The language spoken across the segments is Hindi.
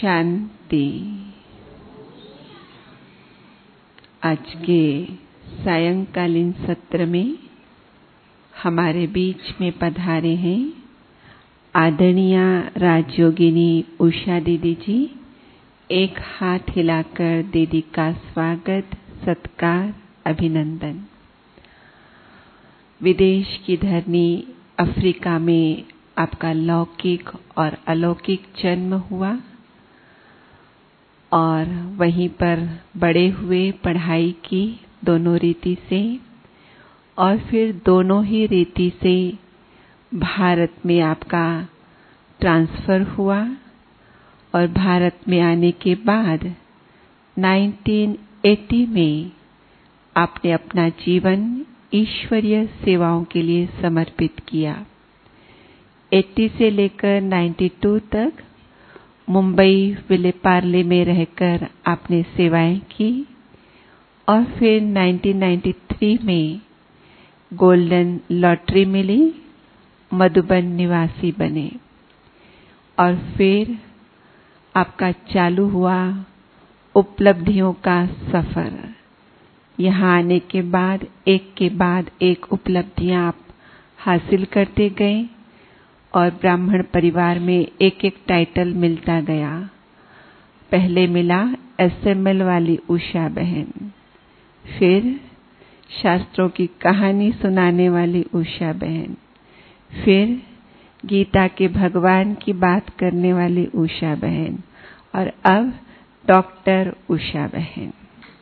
शांति। आज के सायंकालीन सत्र में हमारे बीच में पधारे हैं आदरणीय राजयोगिनी उषा दीदी जी। एक हाथ हिलाकर दीदी का स्वागत, सत्कार, अभिनंदन। विदेश की धरनी अफ्रीका में आपका लौकिक और अलौकिक जन्म हुआ और वहीं पर बड़े हुए, पढ़ाई की दोनों रीति से, और फिर दोनों ही रीति से भारत में आपका ट्रांसफर हुआ और भारत में आने के बाद 1980 में आपने अपना जीवन ईश्वरीय सेवाओं के लिए समर्पित किया। 80 से लेकर 92 तक मुंबई विलेपार्ले में रहकर आपने सेवाएं की और फिर 1993 में गोल्डन लॉटरी मिली, मधुबन निवासी बने और फिर आपका चालू हुआ उपलब्धियों का सफर। यहाँ आने के बाद एक उपलब्धियां आप हासिल करते गए और ब्राह्मण परिवार में एक एक टाइटल मिलता गया। पहले मिला एसएमएल वाली उषा बहन, फिर शास्त्रों की कहानी सुनाने वाली उषा बहन, फिर गीता के भगवान की बात करने वाली उषा बहन और अब डॉक्टर उषा बहन।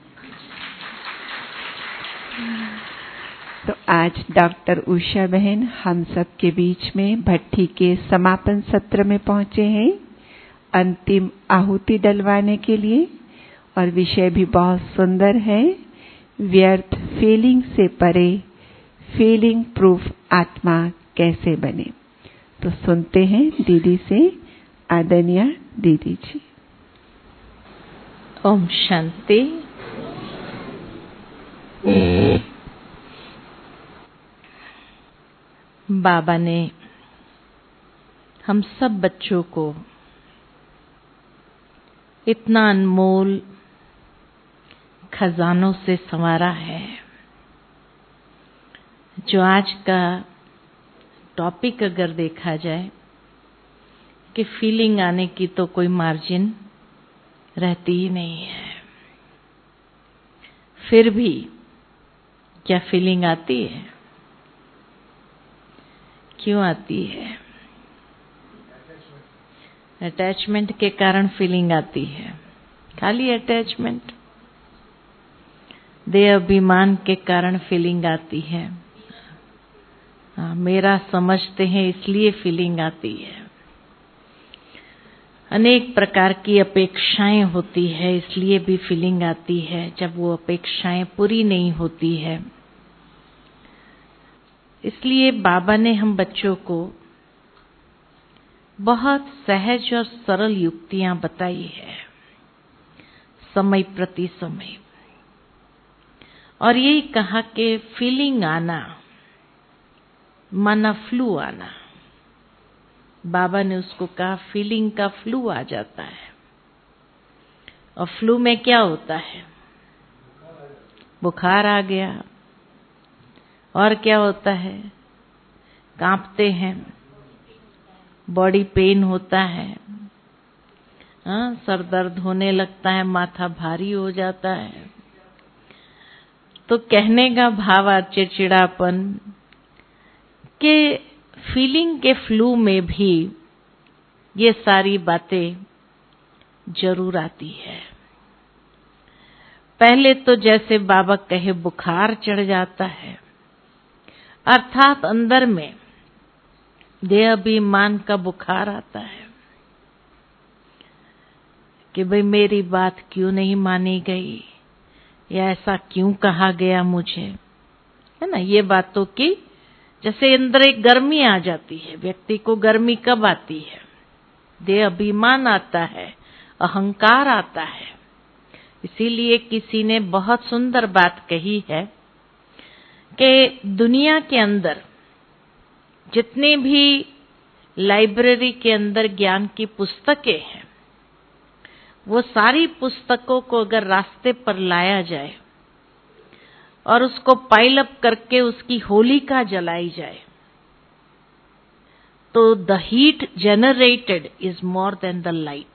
तो आज डॉक्टर उषा बहन हम सब के बीच में भट्ठी के समापन सत्र में पहुंचे हैं अंतिम आहुति डलवाने के लिए, और विषय भी बहुत सुंदर है, व्यर्थ फीलिंग से परे फीलिंग प्रूफ आत्मा कैसे बने। तो सुनते हैं दीदी से, आदरणीय दीदी जी। ओम शांति। बाबा ने हम सब बच्चों को इतना अनमोल खजानों से संवारा है। जो आज का टॉपिक अगर देखा जाए कि फीलिंग आने की तो कोई मार्जिन रहती ही नहीं है, फिर भी क्या फीलिंग आती है? क्यों आती है? अटैचमेंट के कारण फीलिंग आती है। खाली अटैचमेंट, देह अभिमान के कारण फीलिंग आती है। मेरा समझते हैं इसलिए फीलिंग आती है। अनेक प्रकार की अपेक्षाएं होती है, इसलिए भी फीलिंग आती है जब वो अपेक्षाएं पूरी नहीं होती है। इसलिए बाबा ने हम बच्चों को बहुत सहज और सरल युक्तियां बताई है, समय प्रति समय, और यही कहा कि फीलिंग आना माना फ्लू आना। बाबा ने उसको कहा फीलिंग का फ्लू आ जाता है। और फ्लू में क्या होता है? बुखार आ गया। और क्या होता है? कांपते हैं, बॉडी पेन होता है, सर दर्द होने लगता है, माथा भारी हो जाता है। तो कहने का भाव चिड़चिड़ापन के फीलिंग के फ्लू में भी ये सारी बातें जरूर आती है। पहले तो जैसे बाबा कहे बुखार चढ़ जाता है, अर्थात अंदर में देह अभिमान का बुखार आता है कि भाई मेरी बात क्यों नहीं मानी गई, या ऐसा क्यों कहा गया मुझे, है ना। ये बातों की जैसे अंदर एक गर्मी आ जाती है। व्यक्ति को गर्मी कब आती है? देह अभिमान आता है, अहंकार आता है। इसीलिए किसी ने बहुत सुंदर बात कही है कि दुनिया के अंदर जितने भी लाइब्रेरी के अंदर ज्ञान की पुस्तकें हैं, वो सारी पुस्तकों को अगर रास्ते पर लाया जाए और उसको पाइल अप करके उसकी होलिका जलाई जाए, तो the heat generated is more than the light.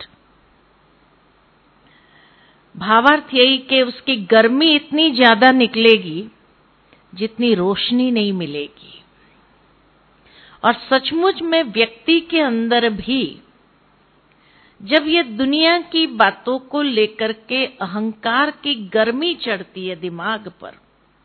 भावार्थ यही कि उसकी गर्मी इतनी ज्यादा निकलेगी जितनी रोशनी नहीं मिलेगी। और सचमुच में व्यक्ति के अंदर भी जब ये दुनिया की बातों को लेकर के अहंकार की गर्मी चढ़ती है दिमाग पर,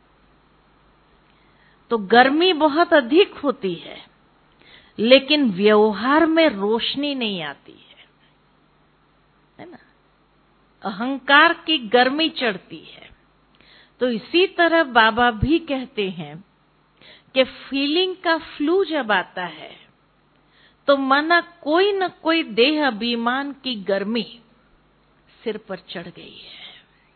तो गर्मी बहुत अधिक होती है, लेकिन व्यवहार में रोशनी नहीं आती है ना। अहंकार की गर्मी चढ़ती है। तो इसी तरह बाबा भी कहते हैं कि फीलिंग का फ्लू जब आता है तो माना कोई न कोई देह अभिमान की गर्मी सिर पर चढ़ गई है,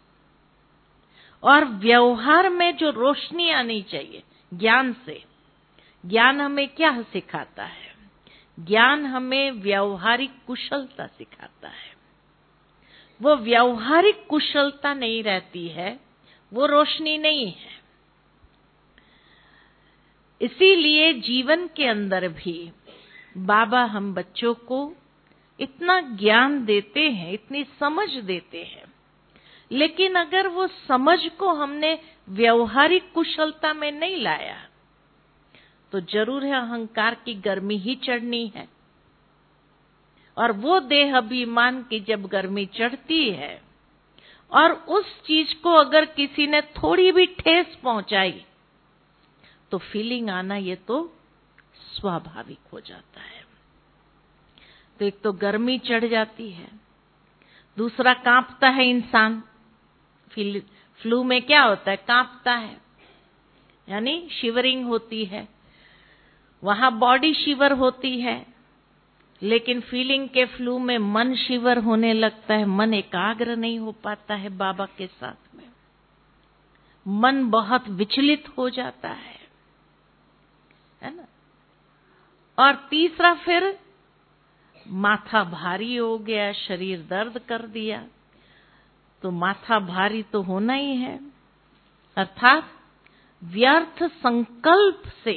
और व्यवहार में जो रोशनी आनी चाहिए ज्ञान से। ज्ञान हमें क्या सिखाता है? ज्ञान हमें व्यावहारिक कुशलता सिखाता है। वो व्यावहारिक कुशलता नहीं रहती है, वो रोशनी नहीं है। इसीलिए जीवन के अंदर भी बाबा हम बच्चों को इतना ज्ञान देते हैं, इतनी समझ देते हैं, लेकिन अगर वो समझ को हमने व्यावहारिक कुशलता में नहीं लाया तो जरूर है अहंकार की गर्मी ही चढ़नी है। और वो देह अभिमान की जब गर्मी चढ़ती है और उस चीज को अगर किसी ने थोड़ी भी ठेस पहुंचाई तो फीलिंग आना ये तो स्वाभाविक हो जाता है। तो एक तो गर्मी चढ़ जाती है, दूसरा कांपता है इंसान। फ्लू में क्या होता है? कांपता है, यानी शिवरिंग होती है, वहां बॉडी शिवर होती है। लेकिन फीलिंग के फ्लू में मन शिवर होने लगता है, मन एकाग्र नहीं हो पाता है बाबा के साथ में, मन बहुत विचलित हो जाता है ना। और तीसरा फिर माथा भारी हो गया, शरीर दर्द कर दिया। तो माथा भारी तो होना ही है, अर्थात व्यर्थ संकल्प से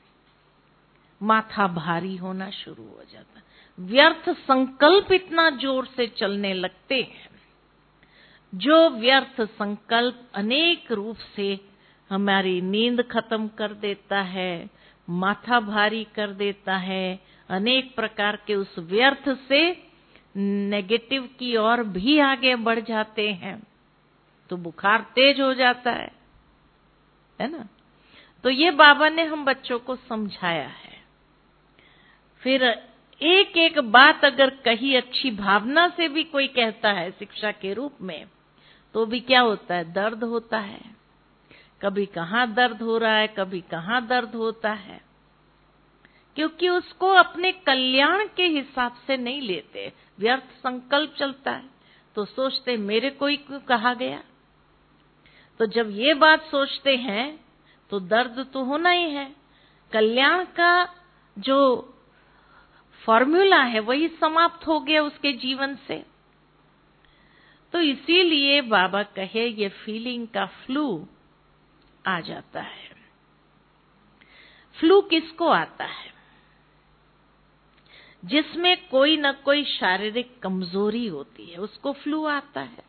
माथा भारी होना शुरू हो जाता है। व्यर्थ संकल्प इतना जोर से चलने लगते हैं, जो व्यर्थ संकल्प अनेक रूप से हमारी नींद खत्म कर देता है, माथा भारी कर देता है, अनेक प्रकार के उस व्यर्थ से नेगेटिव की ओर भी आगे बढ़ जाते हैं, तो बुखार तेज हो जाता है ना। तो ये बाबा ने हम बच्चों को समझाया है। फिर एक एक बात अगर कही अच्छी भावना से भी कोई कहता है शिक्षा के रूप में, तो भी क्या होता है? दर्द होता है। कभी कहाँ दर्द हो रहा है, कभी कहाँ दर्द होता है, क्योंकि उसको अपने कल्याण के हिसाब से नहीं लेते। व्यर्थ संकल्प चलता है तो सोचते मेरे को ही क्यों कहा गया। तो जब ये बात सोचते हैं तो दर्द तो होना ही है। कल्याण का जो फॉर्मूला है वही समाप्त हो गया उसके जीवन से। तो इसीलिए बाबा कहे ये फीलिंग का फ्लू आ जाता है। फ्लू किसको आता है? जिसमें कोई न कोई शारीरिक कमजोरी होती है, उसको फ्लू आता है।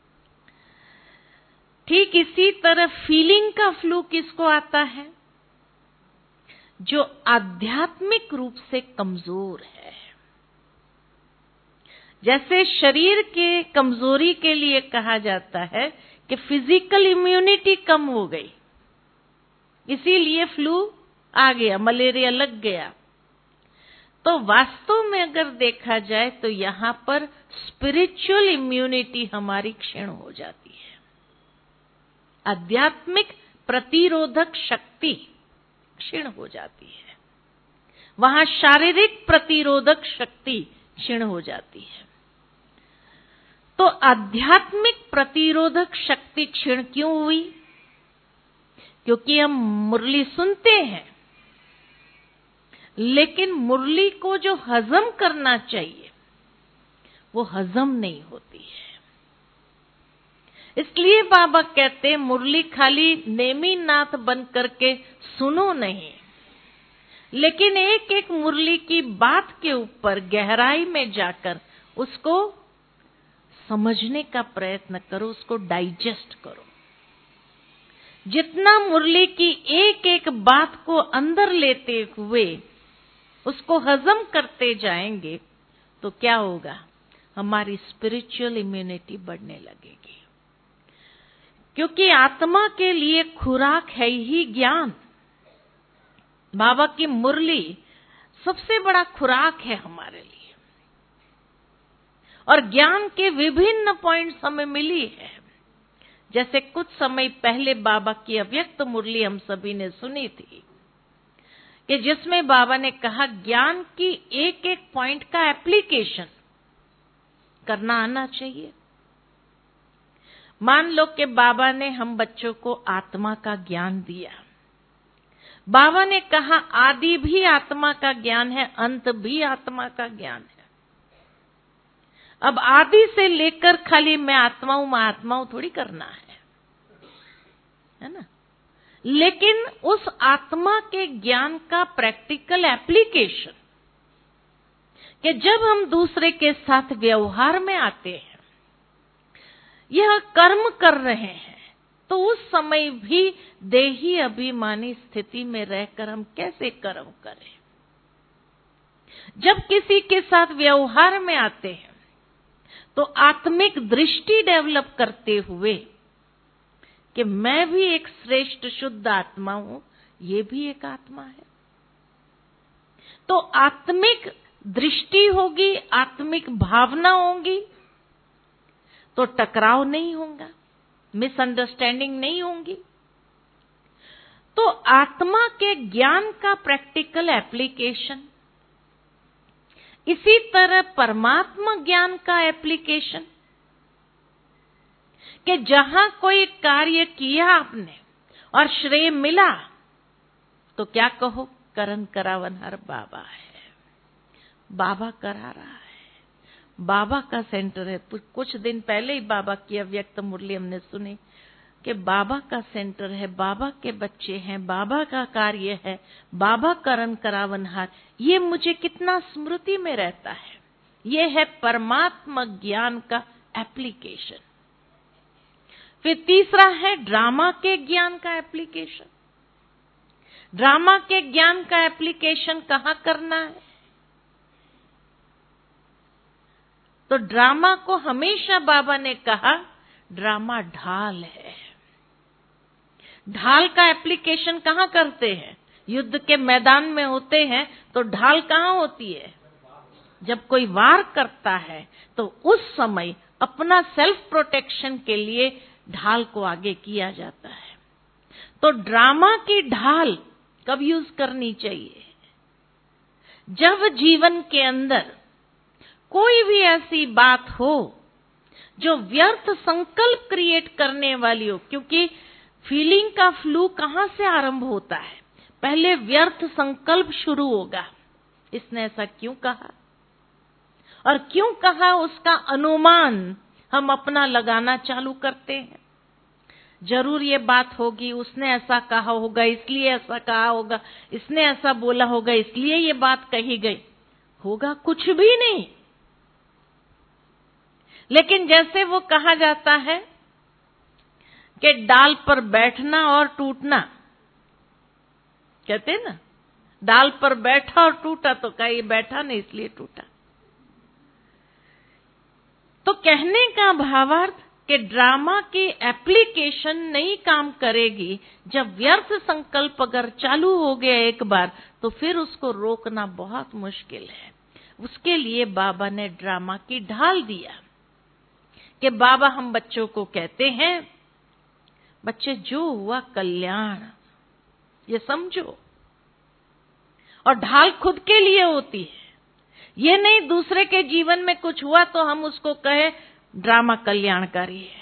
ठीक इसी तरह फीलिंग का फ्लू किसको आता है? जो आध्यात्मिक रूप से कमजोर है। जैसे शरीर के कमजोरी के लिए कहा जाता है कि फिजिकल इम्यूनिटी कम हो गई, इसीलिए फ्लू आ गया, मलेरिया लग गया। तो वास्तव में अगर देखा जाए तो यहां पर स्पिरिचुअल इम्यूनिटी हमारी क्षीण हो जाती है। आध्यात्मिक प्रतिरोधक शक्ति क्षीण हो जाती है, वहां शारीरिक प्रतिरोधक शक्ति क्षीण हो जाती है। तो आध्यात्मिक प्रतिरोधक शक्ति क्षीण क्यों हुई? क्योंकि हम मुरली सुनते हैं, लेकिन मुरली को जो हजम करना चाहिए वो हजम नहीं होती है। इसलिए बाबा कहते मुरली खाली नेमी नाथ बन करके सुनो नहीं, लेकिन एक एक मुरली की बात के ऊपर गहराई में जाकर उसको समझने का प्रयत्न करो, उसको डाइजेस्ट करो। जितना मुरली की एक एक बात को अंदर लेते हुए उसको हजम करते जाएंगे तो क्या होगा, हमारी स्पिरिचुअल इम्यूनिटी बढ़ने लगेगी। क्योंकि आत्मा के लिए खुराक है ही ज्ञान। बाबा की मुरली सबसे बड़ा खुराक है हमारे लिए, और ज्ञान के विभिन्न पॉइंट्स हमें मिली है। जैसे कुछ समय पहले बाबा की अव्यक्त मुरली हम सभी ने सुनी थी कि जिसमें बाबा ने कहा ज्ञान की एक एक पॉइंट का एप्लीकेशन करना आना चाहिए। मान लो कि बाबा ने हम बच्चों को आत्मा का ज्ञान दिया। बाबा ने कहा आदि भी आत्मा का ज्ञान है, अंत भी आत्मा का ज्ञान है। अब आदि से लेकर खाली मैं आत्मा हूं थोड़ी करना है ना। लेकिन उस आत्मा के ज्ञान का प्रैक्टिकल एप्लीकेशन कि जब हम दूसरे के साथ व्यवहार में आते हैं, यह कर्म कर रहे हैं, तो उस समय भी देही अभिमानी स्थिति में रहकर हम कैसे कर्म करें। जब किसी के साथ व्यवहार में आते हैं तो आत्मिक दृष्टि डेवलप करते हुए कि मैं भी एक श्रेष्ठ शुद्ध आत्मा हूं, ये भी एक आत्मा है। तो आत्मिक दृष्टि होगी, आत्मिक भावना होगी, तो टकराव नहीं होगा, मिसअंडरस्टैंडिंग नहीं होगी। तो आत्मा के ज्ञान का प्रैक्टिकल एप्लीकेशन, इसी तरह परमात्मा ज्ञान का एप्लीकेशन कि जहां कोई कार्य किया आपने और श्रेय मिला तो क्या कहो, करन करावनहार बाबा है, बाबा करा रहा है, बाबा का सेंटर है। कुछ दिन पहले ही बाबा की अव्यक्त मुरली हमने सुनी कि बाबा का सेंटर है, बाबा के बच्चे हैं, बाबा का कार्य है, बाबा करन करावनहार। ये मुझे कितना स्मृति में रहता है। ये है परमात्मा ज्ञान का एप्लीकेशन। फिर तीसरा है ड्रामा के ज्ञान का एप्लीकेशन। ड्रामा के ज्ञान का एप्लीकेशन कहां करना है? तो ड्रामा को हमेशा बाबा ने कहा ड्रामा ढाल है। ढाल का एप्लीकेशन कहां करते हैं? युद्ध के मैदान में होते हैं तो ढाल कहां होती है? जब कोई वार करता है तो उस समय अपना सेल्फ प्रोटेक्शन के लिए ढाल को आगे किया जाता है। तो ड्रामा की ढाल कब यूज करनी चाहिए? जब जीवन के अंदर कोई भी ऐसी बात हो जो व्यर्थ संकल्प क्रिएट करने वाली हो। क्योंकि फीलिंग का फ्लू कहां से आरंभ होता है? पहले व्यर्थ संकल्प शुरू होगा, इसने ऐसा क्यों कहा, और क्यों कहा उसका अनुमान हम अपना लगाना चालू करते हैं। जरूर ये बात होगी, उसने ऐसा कहा होगा इसलिए ऐसा कहा होगा, इसने ऐसा बोला होगा इसलिए ये बात कही गई। होगा कुछ भी नहीं। लेकिन जैसे वो कहा जाता है कि डाल पर बैठना और टूटना, कहते हैं ना, डाल पर बैठा और टूटा, तो कहा ये बैठा नहीं इसलिए टूटा। तो कहने का भावार्थ कि ड्रामा की एप्लीकेशन नहीं काम करेगी। जब व्यर्थ संकल्प अगर चालू हो गया एक बार, तो फिर उसको रोकना बहुत मुश्किल है। उसके लिए बाबा ने ड्रामा की ढाल दिया कि बाबा हम बच्चों को कहते हैं, बच्चे जो हुआ कल्याण, ये समझो। और ढाल खुद के लिए होती है, ये नहीं दूसरे के जीवन में कुछ हुआ तो हम उसको कहे ड्रामा कल्याणकारी है।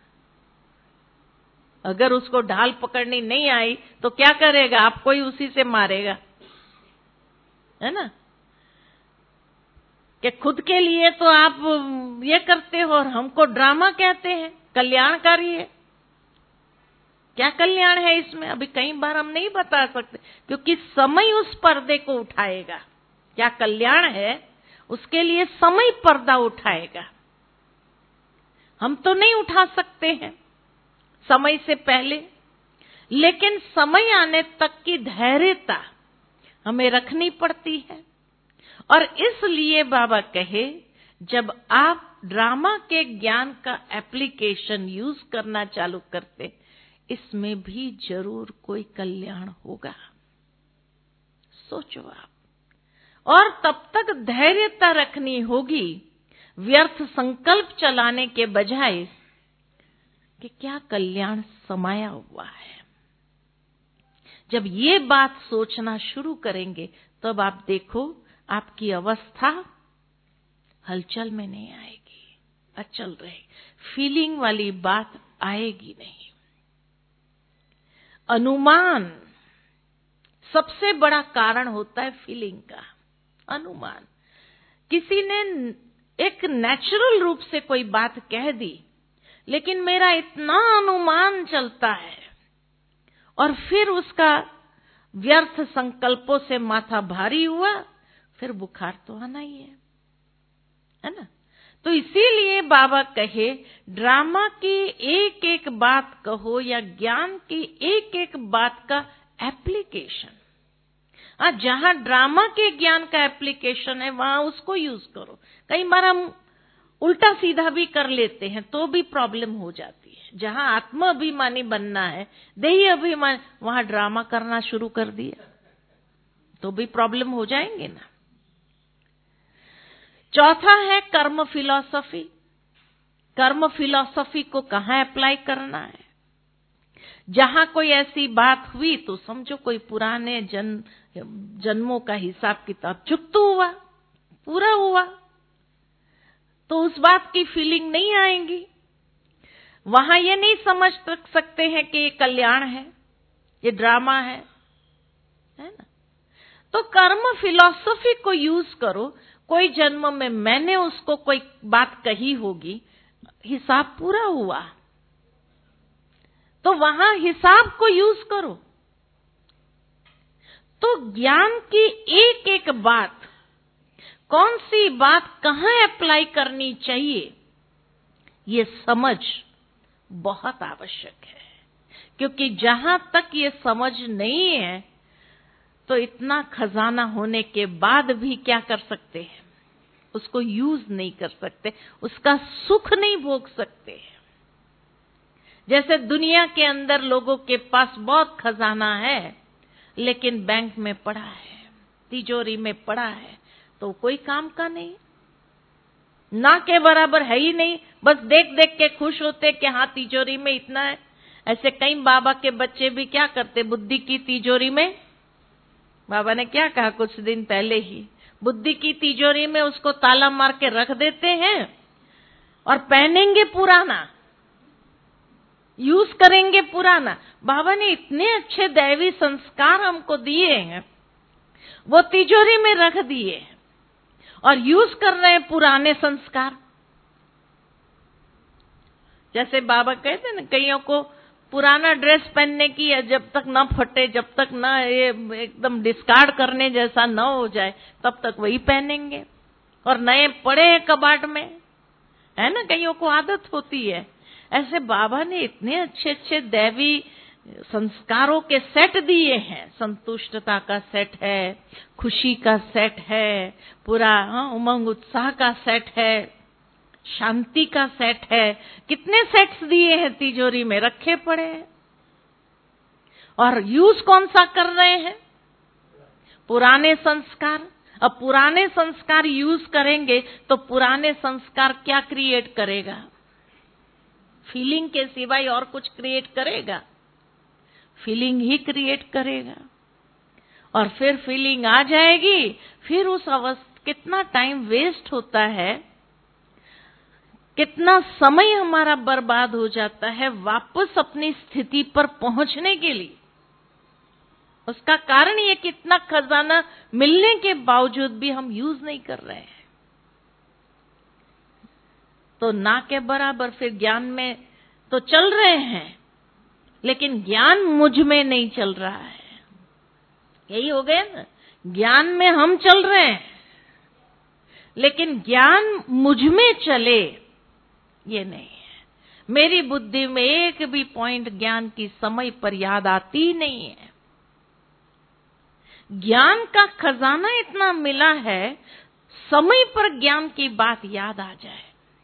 अगर उसको ढाल पकड़नी नहीं आई तो क्या करेगा? आपको ही उसी से मारेगा, है ना। कि खुद के लिए तो आप ये करते हो और हमको ड्रामा कहते हैं, कल्याणकारी है। क्या कल्याण है इसमें? अभी कई बार हम नहीं बता सकते, क्योंकि समय उस पर्दे को उठाएगा। क्या कल्याण है उसके लिए समय पर्दा उठाएगा। हम तो नहीं उठा सकते हैं समय से पहले, लेकिन समय आने तक की धैर्यता हमें रखनी पड़ती है। और इसलिए बाबा कहे, जब आप ड्रामा के ज्ञान का एप्लीकेशन यूज करना चालू करते, इसमें भी जरूर कोई कल्याण होगा। सोचो आप। और तब तक धैर्यता रखनी होगी, व्यर्थ संकल्प चलाने के बजाय कि क्या कल्याण समाया हुआ है। जब ये बात सोचना शुरू करेंगे, तब आप देखो आपकी अवस्था हलचल में नहीं आएगी, अचल रहेगी, फीलिंग वाली बात आएगी नहीं। अनुमान सबसे बड़ा कारण होता है फीलिंग का। अनुमान, किसी ने एक नेचुरल रूप से कोई बात कह दी, लेकिन मेरा इतना अनुमान चलता है, और फिर उसका व्यर्थ संकल्पों से माथा भारी हुआ, फिर बुखार तो आना ही है ना। तो इसीलिए बाबा कहे, ड्रामा की एक एक बात कहो या ज्ञान की एक एक बात का एप्लीकेशन। जहां ड्रामा के ज्ञान का एप्लीकेशन है, वहां उसको यूज करो। कई बार हम उल्टा सीधा भी कर लेते हैं तो भी प्रॉब्लम हो जाती है। जहां आत्म अभिमानी बनना है, देही अभिमान, वहां ड्रामा करना शुरू कर दिया तो भी प्रॉब्लम हो जाएंगे ना। चौथा है कर्म फिलॉसफी। कर्म फिलॉसफी को कहां अप्लाई करना है? जहां कोई ऐसी बात हुई तो समझो कोई पुराने जन्मों का हिसाब किताब चुकता हुआ, पूरा हुआ, तो उस बात की फीलिंग नहीं आएगी। वहां ये नहीं समझ सकते हैं कि ये कल्याण है, ये ड्रामा है ना। तो कर्म फिलॉसफी को यूज करो। कोई जन्म में मैंने उसको कोई बात कही होगी, हिसाब पूरा हुआ, तो वहां हिसाब को यूज करो। तो ज्ञान की एक एक बात, कौन सी बात कहां अप्लाई करनी चाहिए, ये समझ बहुत आवश्यक है। क्योंकि जहां तक ये समझ नहीं है, तो इतना खजाना होने के बाद भी क्या कर सकते हैं? उसको यूज नहीं कर सकते, उसका सुख नहीं भोग सकते। जैसे दुनिया के अंदर लोगों के पास बहुत खजाना है, लेकिन बैंक में पड़ा है, तिजोरी में पड़ा है, तो कोई काम का नहीं, ना के बराबर है ही नहीं। बस देख देख के खुश होते कि हाँ तिजोरी में इतना है। ऐसे कई बाबा के बच्चे भी क्या करते, बुद्धि की तिजोरी में, बाबा ने क्या कहा कुछ दिन पहले ही, बुद्धि की तिजोरी में उसको ताला मार के रख देते हैं और पहनेंगे पुराना, यूज करेंगे पुराना। बाबा ने इतने अच्छे दैवी संस्कार हमको दिए हैं, वो तिजोरी में रख दिए और यूज कर रहे हैं पुराने संस्कार। जैसे बाबा कहते हैं ना, कईयों को पुराना ड्रेस पहनने की है, जब तक ना फटे, जब तक ना ये एकदम डिस्कार्ड करने जैसा ना हो जाए, तब तक वही पहनेंगे। और नए पड़े हैं कबाड़ में, है ना, कईयों को आदत होती है। ऐसे बाबा ने इतने अच्छे अच्छे दैवी संस्कारों के सेट दिए हैं। संतुष्टता का सेट है, खुशी का सेट है, पूरा उमंग उत्साह का सेट है, शांति का सेट है। कितने सेट्स दिए हैं, तिजोरी में रखे पड़े हैं। और यूज कौन सा कर रहे हैं? पुराने संस्कार। अब पुराने संस्कार यूज करेंगे तो पुराने संस्कार क्या क्रिएट करेगा? फीलिंग के सिवाय और कुछ क्रिएट करेगा? फीलिंग ही क्रिएट करेगा। और फिर फीलिंग आ जाएगी, फिर उस अवस्था, कितना टाइम वेस्ट होता है, कितना समय हमारा बर्बाद हो जाता है वापस अपनी स्थिति पर पहुंचने के लिए। उसका कारण ये, कितना खजाना मिलने के बावजूद भी हम यूज नहीं कर रहे हैं। तो ना के बराबर फिर ज्ञान में तो चल रहे हैं, लेकिन ज्ञान मुझ में नहीं चल रहा है। यही हो गया ना, ज्ञान में हम चल रहे हैं, लेकिन ज्ञान मुझ में चले ये नहीं है। मेरी बुद्धि में एक भी पॉइंट ज्ञान की समय पर याद आती नहीं है। ज्ञान का खजाना इतना मिला है, समय पर ज्ञान की बात याद आ जाए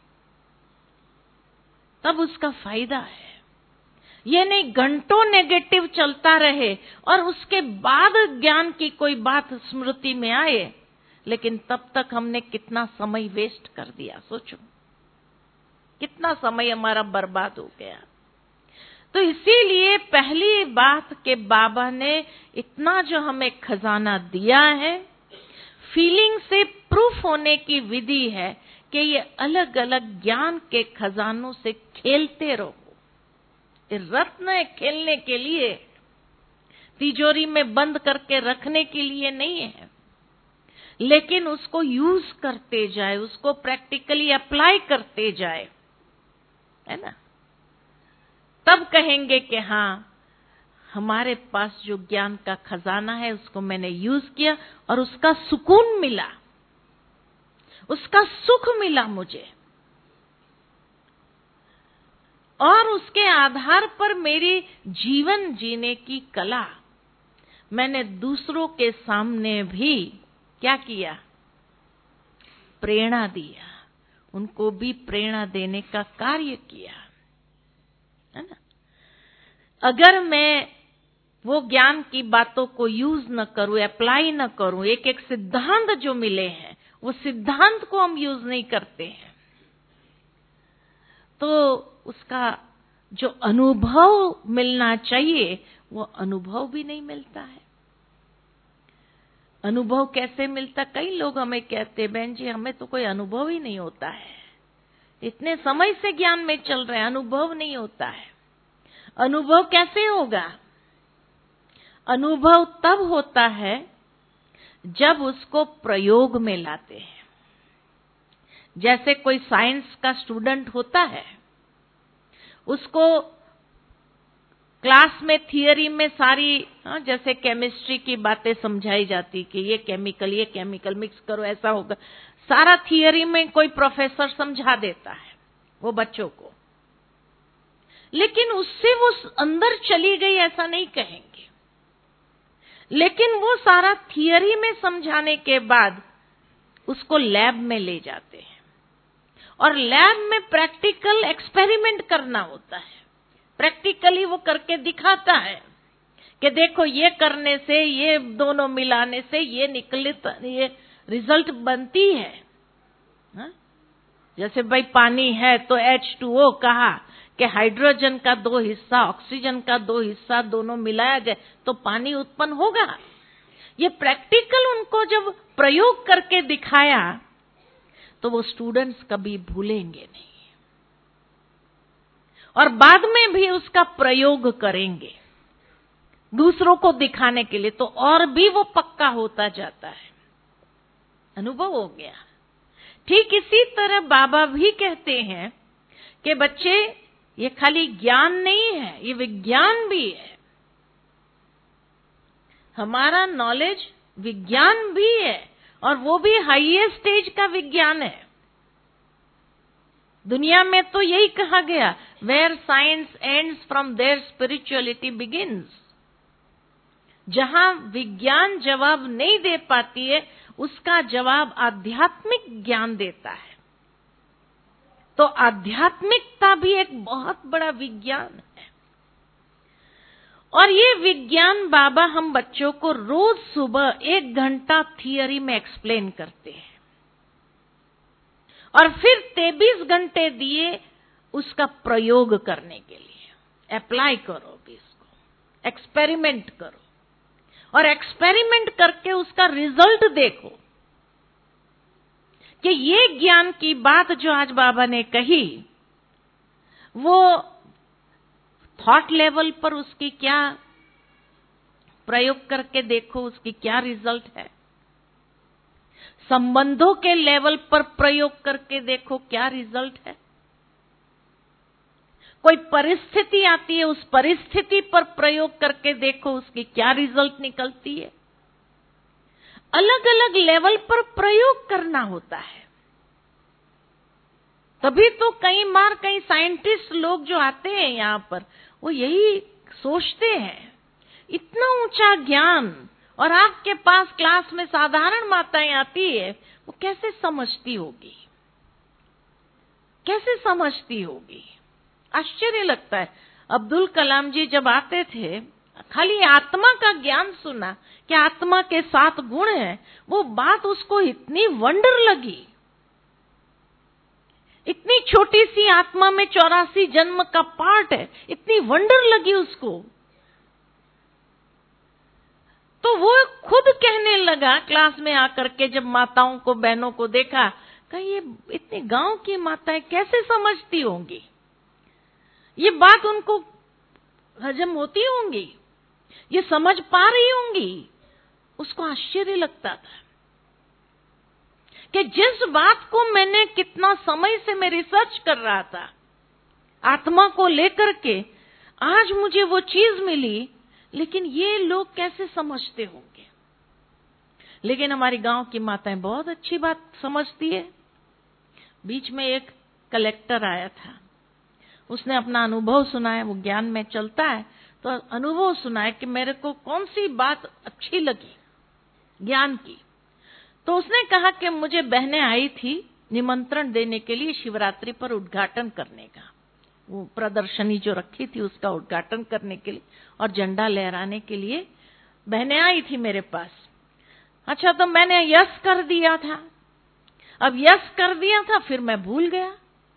तब उसका फायदा है। ये नहीं घंटों नेगेटिव चलता रहे और उसके बाद ज्ञान की कोई बात स्मृति में आए, लेकिन तब तक हमने कितना समय वेस्ट कर दिया। सोचो कितना समय हमारा बर्बाद हो गया। तो इसीलिए पहली बात के बाबा ने इतना जो हमें खजाना दिया है, फीलिंग से प्रूफ होने की विधि है कि ये अलग अलग ज्ञान के खजानों से खेलते रहो। ये रत्न है खेलने के लिए, तिजोरी में बंद करके रखने के लिए नहीं है, लेकिन उसको यूज करते जाए, उसको प्रैक्टिकली अप्लाई करते जाए, है ना। तब कहेंगे कि हाँ, हमारे पास जो ज्ञान का खजाना है उसको मैंने यूज किया और उसका सुकून मिला, उसका सुख मिला मुझे, और उसके आधार पर मेरी जीवन जीने की कला मैंने दूसरों के सामने भी क्या किया, प्रेरणा दिया, उनको भी प्रेरणा देने का कार्य किया, है ना। अगर मैं वो ज्ञान की बातों को यूज न करूं, अप्लाई न करूं, एक एक सिद्धांत जो मिले हैं वो सिद्धांत को हम यूज नहीं करते हैं, तो उसका जो अनुभव मिलना चाहिए वो अनुभव भी नहीं मिलता है। अनुभव कैसे मिलता? कई लोग हमें कहते हैं, बहन जी हमें तो कोई अनुभव ही नहीं होता है, इतने समय से ज्ञान में चल रहे हैं, अनुभव नहीं होता है। अनुभव कैसे होगा? अनुभव तब होता है जब उसको प्रयोग में लाते हैं। जैसे कोई साइंस का स्टूडेंट होता है, उसको क्लास में थियरी में सारी जैसे केमिस्ट्री की बातें समझाई जाती कि ये केमिकल मिक्स करो, ऐसा होगा, सारा थियरी में कोई प्रोफेसर समझा देता है वो बच्चों को, लेकिन उससे वो अंदर चली गई ऐसा नहीं कहेंगे। लेकिन वो सारा थियरी में समझाने के बाद उसको लैब में ले जाते हैं और लैब में प्रैक्टिकल एक्सपेरिमेंट करना होता है। प्रैक्टिकली वो करके दिखाता है कि देखो ये करने से, ये दोनों मिलाने से ये निकले, ये रिजल्ट बनती है। हा? जैसे भाई पानी है तो H2O कहा कि हाइड्रोजन का 2 हिस्सा, ऑक्सीजन का 2 हिस्सा दोनों मिलाया जाए तो पानी उत्पन्न होगा। ये प्रैक्टिकल उनको जब प्रयोग करके दिखाया तो वो स्टूडेंट्स कभी भूलेंगे नहीं और बाद में भी उसका प्रयोग करेंगे दूसरों को दिखाने के लिए, तो और भी वो पक्का होता जाता है। अनुभव हो गया। ठीक इसी तरह बाबा भी कहते हैं कि बच्चे ये खाली ज्ञान नहीं है, ये विज्ञान भी है। हमारा नॉलेज विज्ञान भी है और वो भी हाईएस्ट स्टेज का विज्ञान है। दुनिया में तो यही कहा गया, where science ends from there spirituality begins. जहां विज्ञान जवाब नहीं दे पाती है उसका जवाब आध्यात्मिक ज्ञान देता है। तो आध्यात्मिकता भी एक बहुत बड़ा विज्ञान है और ये विज्ञान बाबा हम बच्चों को रोज सुबह 1 घंटा थियरी में एक्सप्लेन करते हैं और फिर 23 घंटे दिए उसका प्रयोग करने के लिए। अप्लाई करो भी इसको, एक्सपेरिमेंट करो और एक्सपेरिमेंट करके उसका रिजल्ट देखो कि ये ज्ञान की बात जो आज बाबा ने कही वो थॉट लेवल पर उसकी क्या प्रयोग करके देखो, उसकी क्या रिजल्ट है। संबंधों के लेवल पर प्रयोग करके देखो क्या रिजल्ट है। कोई परिस्थिति आती है, उस परिस्थिति पर प्रयोग करके देखो उसकी क्या रिजल्ट निकलती है। अलग अलग लेवल पर प्रयोग करना होता है। तभी तो कई साइंटिस्ट लोग जो आते हैं यहाँ पर, वो यही सोचते हैं, इतना ऊंचा ज्ञान, और आपके पास क्लास में साधारण माताएं आती है, वो कैसे समझती होगी, कैसे समझती होगी। आश्चर्य लगता है। अब्दुल कलाम जी जब आते थे, खाली आत्मा का ज्ञान सुना कि आत्मा के 7 गुण हैं, वो बात उसको इतनी वंडर लगी। इतनी छोटी सी आत्मा में 84 जन्म का पार्ट है, इतनी वंडर लगी उसको। तो वो खुद कहने लगा क्लास में आकर के, जब माताओं को, बहनों को देखा, कहा ये इतने गांव की माताएं कैसे समझती होंगी, ये बात उनको हजम होती होंगी, ये समझ पा रही होंगी। उसको आश्चर्य लगता था कि जिस बात को मैंने कितना समय से मैं रिसर्च कर रहा था आत्मा को लेकर के, आज मुझे वो चीज मिली, लेकिन ये लोग कैसे समझते होंगे। लेकिन हमारी गांव की माताएं बहुत अच्छी बात समझती है। बीच में एक कलेक्टर आया था, उसने अपना अनुभव सुनाया, वो ज्ञान में चलता है तो अनुभव सुनाया कि मेरे को कौन सी बात अच्छी लगी ज्ञान की। तो उसने कहा कि मुझे बहनें आई थी निमंत्रण देने के लिए शिवरात्रि पर उद्घाटन करने का, वो प्रदर्शनी जो रखी थी उसका उद्घाटन करने के लिए और झंडा लहराने के लिए बहनें आई थी मेरे पास। अच्छा, तो मैंने यस कर दिया था। अब यस कर दिया था, फिर मैं भूल गया।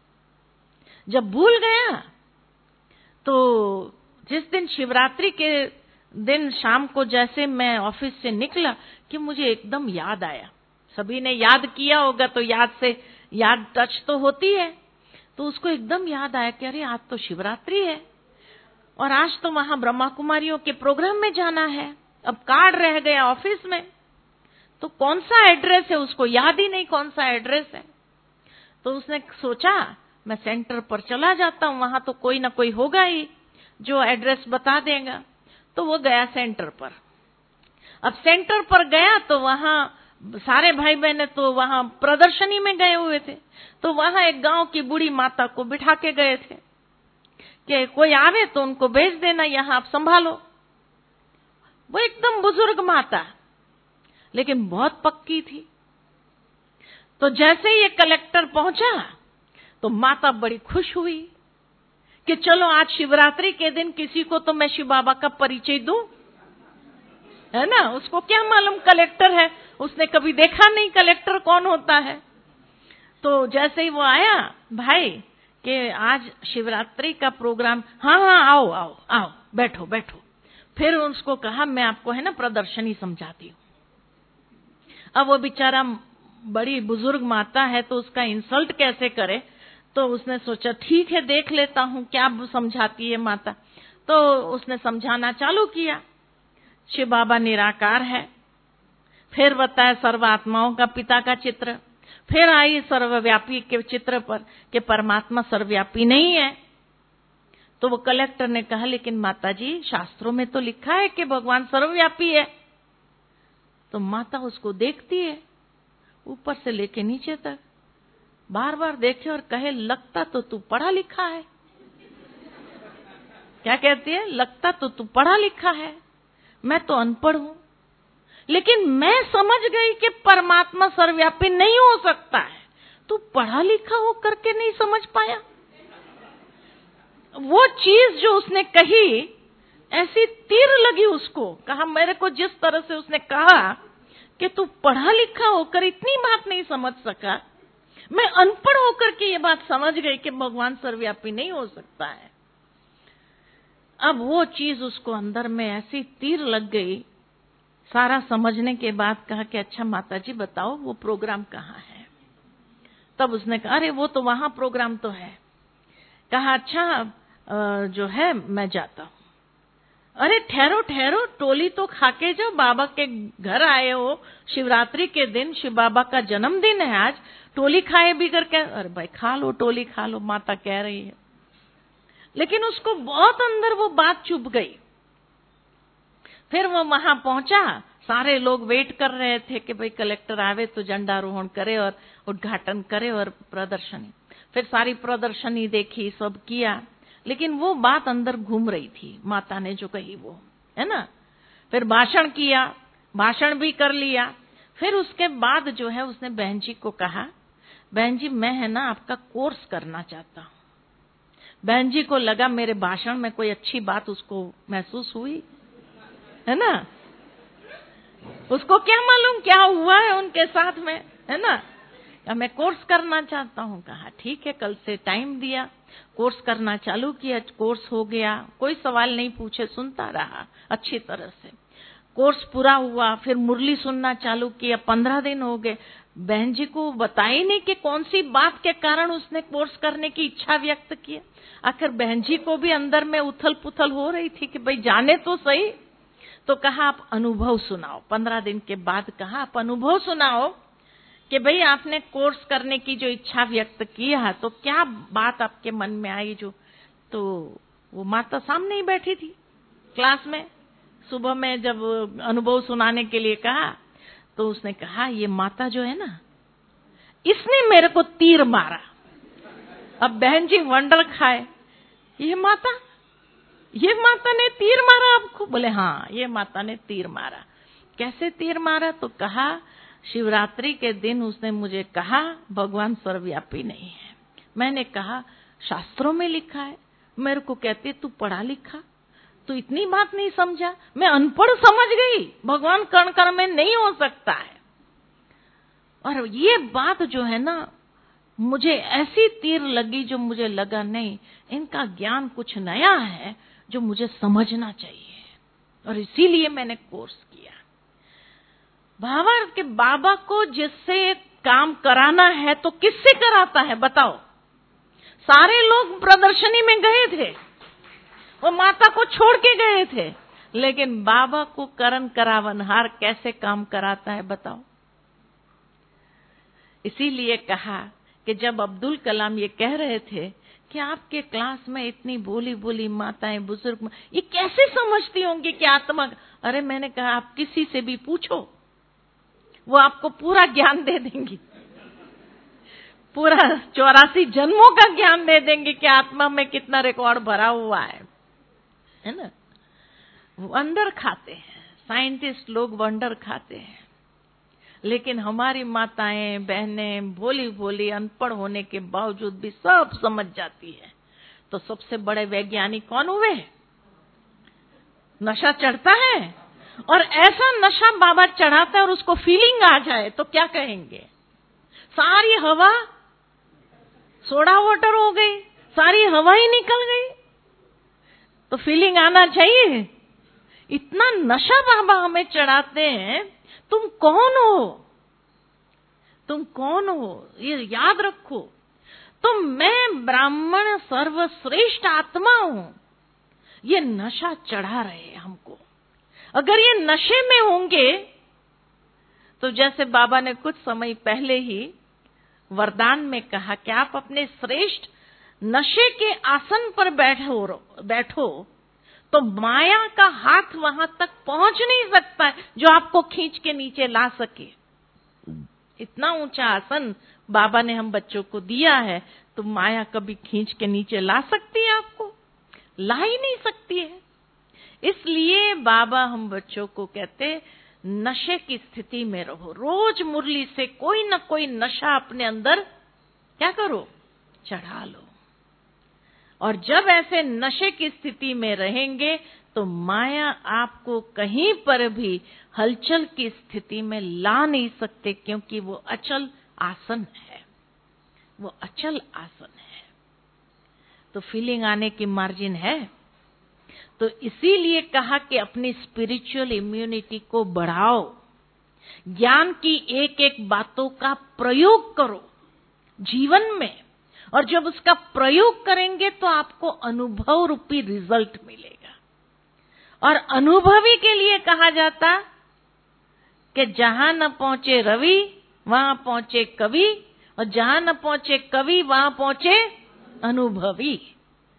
जब भूल गया तो जिस दिन शिवरात्रि के दिन शाम को जैसे मैं ऑफिस से निकला कि मुझे एकदम याद आया। सभी ने याद किया होगा तो याद टच तो होती है। तो उसको एकदम याद आया कि अरे आज तो शिवरात्रि है और आज तो वहां ब्रह्मा कुमारियों के प्रोग्राम में जाना है। अब कार्ड रह गया ऑफिस में, तो कौन सा एड्रेस है उसको याद ही नहीं, कौन सा एड्रेस है। तो उसने सोचा मैं सेंटर पर चला जाता हूं, वहां तो कोई ना कोई होगा ही जो एड्रेस बता देगा। तो वो गया सेंटर पर। अब सेंटर पर गया तो वहां सारे भाई बहने तो वहां प्रदर्शनी में गए हुए थे। तो वहां एक गांव की बूढ़ी माता को बिठा के गए थे कि कोई आवे तो उनको भेज देना, यहां आप संभालो। वो एकदम बुजुर्ग माता, लेकिन बहुत पक्की थी। तो जैसे ही ये कलेक्टर पहुंचा तो माता बड़ी खुश हुई कि चलो आज शिवरात्रि के दिन किसी को तो मैं शिव बाबा का परिचय दूं, है ना। उसको क्या मालूम कलेक्टर है, उसने कभी देखा नहीं कलेक्टर कौन होता है। तो जैसे ही वो आया, भाई कि आज शिवरात्रि का प्रोग्राम, हाँ आओ आओ आओ बैठो बैठो। फिर उसको कहा मैं आपको है ना प्रदर्शनी समझाती हूँ। अब वो बेचारा बड़ी बुजुर्ग माता है तो उसका इंसल्ट कैसे करे, तो उसने सोचा ठीक है देख लेता हूँ क्या समझाती है माता। तो उसने समझाना चालू किया, शिव बाबा निराकार है, फिर बताया सर्व आत्माओं का पिता का चित्र, फिर आई सर्वव्यापी के चित्र पर कि परमात्मा सर्वव्यापी नहीं है। तो वो कलेक्टर ने कहा लेकिन माताजी शास्त्रों में तो लिखा है कि भगवान सर्वव्यापी है। तो माता उसको देखती है ऊपर से लेके नीचे तक, बार बार देखे और कहे लगता तो तू पढ़ा लिखा है। क्या कहती है, लगता तो तू पढ़ा लिखा है, मैं तो अनपढ़ हूं। लेकिन मैं समझ गई कि परमात्मा सर्वव्यापी नहीं हो सकता है। तू पढ़ा लिखा हो करके नहीं समझ पाया। वो चीज जो उसने कही ऐसी तीर लगी उसको। कहा मेरे को जिस तरह से उसने कहा कि तू पढ़ा लिखा होकर इतनी बात नहीं समझ सका, मैं अनपढ़ होकर के ये बात समझ गई कि भगवान सर्वव्यापी नहीं हो सकता है। अब वो चीज उसको अंदर में ऐसी तीर लग गई। सारा समझने के बाद कहा कि अच्छा माताजी बताओ वो प्रोग्राम कहाँ है। तब उसने कहा अरे वो तो वहां प्रोग्राम तो है। कहा अच्छा जो है मैं जाता हूं। अरे ठहरो ठहरो, टोली तो खाके जाओ, बाबा के घर आए हो शिवरात्रि के दिन, शिव बाबा का जन्मदिन है आज, टोली खाए भी करके। अरे भाई खा लो, टोली खा लो, माता कह रही है। लेकिन उसको बहुत अंदर वो बात चुभ गई। फिर वो वहां पहुंचा, सारे लोग वेट कर रहे थे कि भाई कलेक्टर आवे तो झंडारोहण करे और उद्घाटन करे और प्रदर्शनी। फिर सारी प्रदर्शनी देखी, सब किया, लेकिन वो बात अंदर घूम रही थी, माता ने जो कही वो, है ना। फिर भाषण किया, भाषण भी कर लिया। फिर उसके बाद जो है उसने बहन जी को कहा, बहन जी मैं है ना आपका कोर्स करना चाहता हूं। बहन जी को लगा मेरे भाषण में कोई अच्छी बात उसको महसूस हुई, है ना। उसको क्या मालूम क्या हुआ है उनके साथ में, है ना। मैं कोर्स करना चाहता हूँ। कहा ठीक है, कल से टाइम दिया, कोर्स करना चालू किया, कोर्स हो गया, कोई सवाल नहीं पूछे, सुनता रहा अच्छी तरह से। कोर्स पूरा हुआ, फिर मुरली सुनना चालू किया। 15 दिन हो गए, बहन जी को बताई नहीं कि कौन सी बात के कारण उसने कोर्स करने की इच्छा व्यक्त की। आखिर बहन जी को भी अंदर में उथल पुथल हो रही थी कि भाई जाने तो सही। तो कहा आप अनुभव सुनाओ। 15 दिन के बाद कहा आप अनुभव सुनाओ कि भाई आपने कोर्स करने की जो इच्छा व्यक्त की है तो क्या बात आपके मन में आई जो। तो वो माता सामने ही बैठी थी क्लास में। सुबह में जब अनुभव सुनाने के लिए कहा तो उसने कहा ये माता जो है ना, इसने मेरे को तीर मारा। अब बहन जी वंडर खाए, ये माता ने तीर मारा आपको? बोले हाँ, ये माता ने तीर मारा। कैसे तीर मारा? तो कहा शिवरात्रि के दिन उसने मुझे कहा भगवान सर्वव्यापी नहीं है। मैंने कहा शास्त्रों में लिखा है। मेरे को कहती तू पढ़ा लिखा, तो इतनी बात नहीं समझा। मैं अनपढ़ समझ गई, भगवान कण कण में नहीं हो सकता है। और ये बात जो है ना, मुझे ऐसी तीर लगी जो मुझे लगा नहीं, इनका ज्ञान कुछ नया है जो मुझे समझना चाहिए, और इसीलिए मैंने कोर्स किया। भावार्थ के बाबा को जिससे काम कराना है तो किससे कराता है बताओ? सारे लोग प्रदर्शनी में गए थे, वो माता को छोड़ के गए थे, लेकिन बाबा को करण करावनहार कैसे काम कराता है बताओ? इसीलिए कहा कि जब अब्दुल कलाम ये कह रहे थे कि आपके क्लास में इतनी बोली बोली माताएं बुजुर्ग ये कैसे समझती होंगी कि आत्मा। अरे मैंने कहा आप किसी से भी पूछो, वो आपको पूरा ज्ञान दे देंगी, पूरा 84 जन्मों का ज्ञान दे देंगे कि आत्मा में कितना रिकॉर्ड भरा हुआ है ना। वंडर खाते हैं साइंटिस्ट लोग, वंडर खाते हैं, लेकिन हमारी माताएं बहनें भोली भोली अनपढ़ होने के बावजूद भी सब समझ जाती है। तो सबसे बड़े वैज्ञानिक कौन हुए? नशा चढ़ता है, और ऐसा नशा बाबा चढ़ाता है और उसको फीलिंग आ जाए तो क्या कहेंगे? सारी हवा सोडा वाटर हो गई, सारी हवा ही निकल गई, तो फीलिंग आना चाहिए। इतना नशा बाबा हमें चढ़ाते हैं। तुम कौन हो? तुम कौन हो ये याद रखो। तो मैं ब्राह्मण सर्वश्रेष्ठ आत्मा हूं, ये नशा चढ़ा रहे हैं हमको। अगर ये नशे में होंगे तो जैसे बाबा ने कुछ समय पहले ही वरदान में कहा कि आप अपने श्रेष्ठ नशे के आसन पर बैठो तो माया का हाथ वहां तक पहुंच नहीं सकता है जो आपको खींच के नीचे ला सके। इतना ऊंचा आसन बाबा ने हम बच्चों को दिया है, तो माया कभी खींच के नीचे ला सकती है आपको? ला ही नहीं सकती है। इसलिए बाबा हम बच्चों को कहते नशे की स्थिति में रहो। रोज मुरली से कोई न कोई नशा अपने अंदर क्या करो, चढ़ा लो। और जब ऐसे नशे की स्थिति में रहेंगे तो माया आपको कहीं पर भी हलचल की स्थिति में ला नहीं सकते, क्योंकि वो अचल आसन है, वो अचल आसन है। तो फीलिंग आने की मार्जिन है। तो इसीलिए कहा कि अपनी स्पिरिचुअल इम्यूनिटी को बढ़ाओ, ज्ञान की एक एक बातों का प्रयोग करो जीवन में, और जब उसका प्रयोग करेंगे तो आपको अनुभव रूपी रिजल्ट मिलेगा। और अनुभवी के लिए कहा जाता कि जहां न पहुंचे रवि वहां पहुंचे कवि, और जहां न पहुंचे कवि वहां पहुंचे अनुभवी।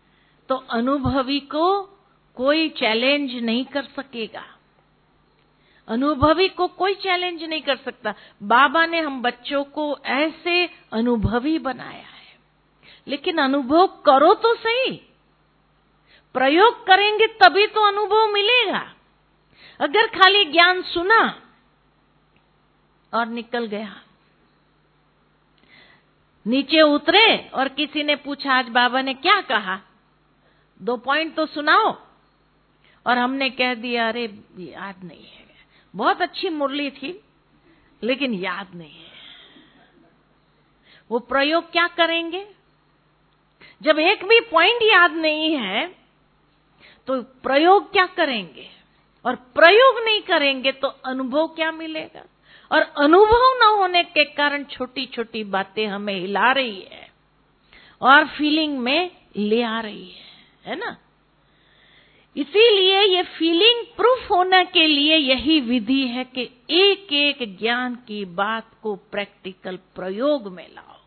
तो अनुभवी को कोई चैलेंज नहीं कर सकेगा। अनुभवी को कोई चैलेंज नहीं कर सकता। बाबा ने हम बच्चों को ऐसे अनुभवी बनाया है, लेकिन अनुभव करो तो सही। प्रयोग करेंगे तभी तो अनुभव मिलेगा। अगर खाली ज्ञान सुना और निकल गया, नीचे उतरे और किसी ने पूछा आज बाबा ने क्या कहा, 2 पॉइंट तो सुनाओ, और हमने कह दिया अरे याद नहीं है, बहुत अच्छी मुरली थी लेकिन याद नहीं है। वो प्रयोग क्या करेंगे? जब एक भी पॉइंट याद नहीं है तो प्रयोग क्या करेंगे? और प्रयोग नहीं करेंगे तो अनुभव क्या मिलेगा? और अनुभव न होने के कारण छोटी छोटी बातें हमें हिला रही है और फीलिंग में ले आ रही है ना? इसीलिए ये फीलिंग प्रूफ होने के लिए यही विधि है कि एक एक ज्ञान की बात को प्रैक्टिकल प्रयोग में लाओ।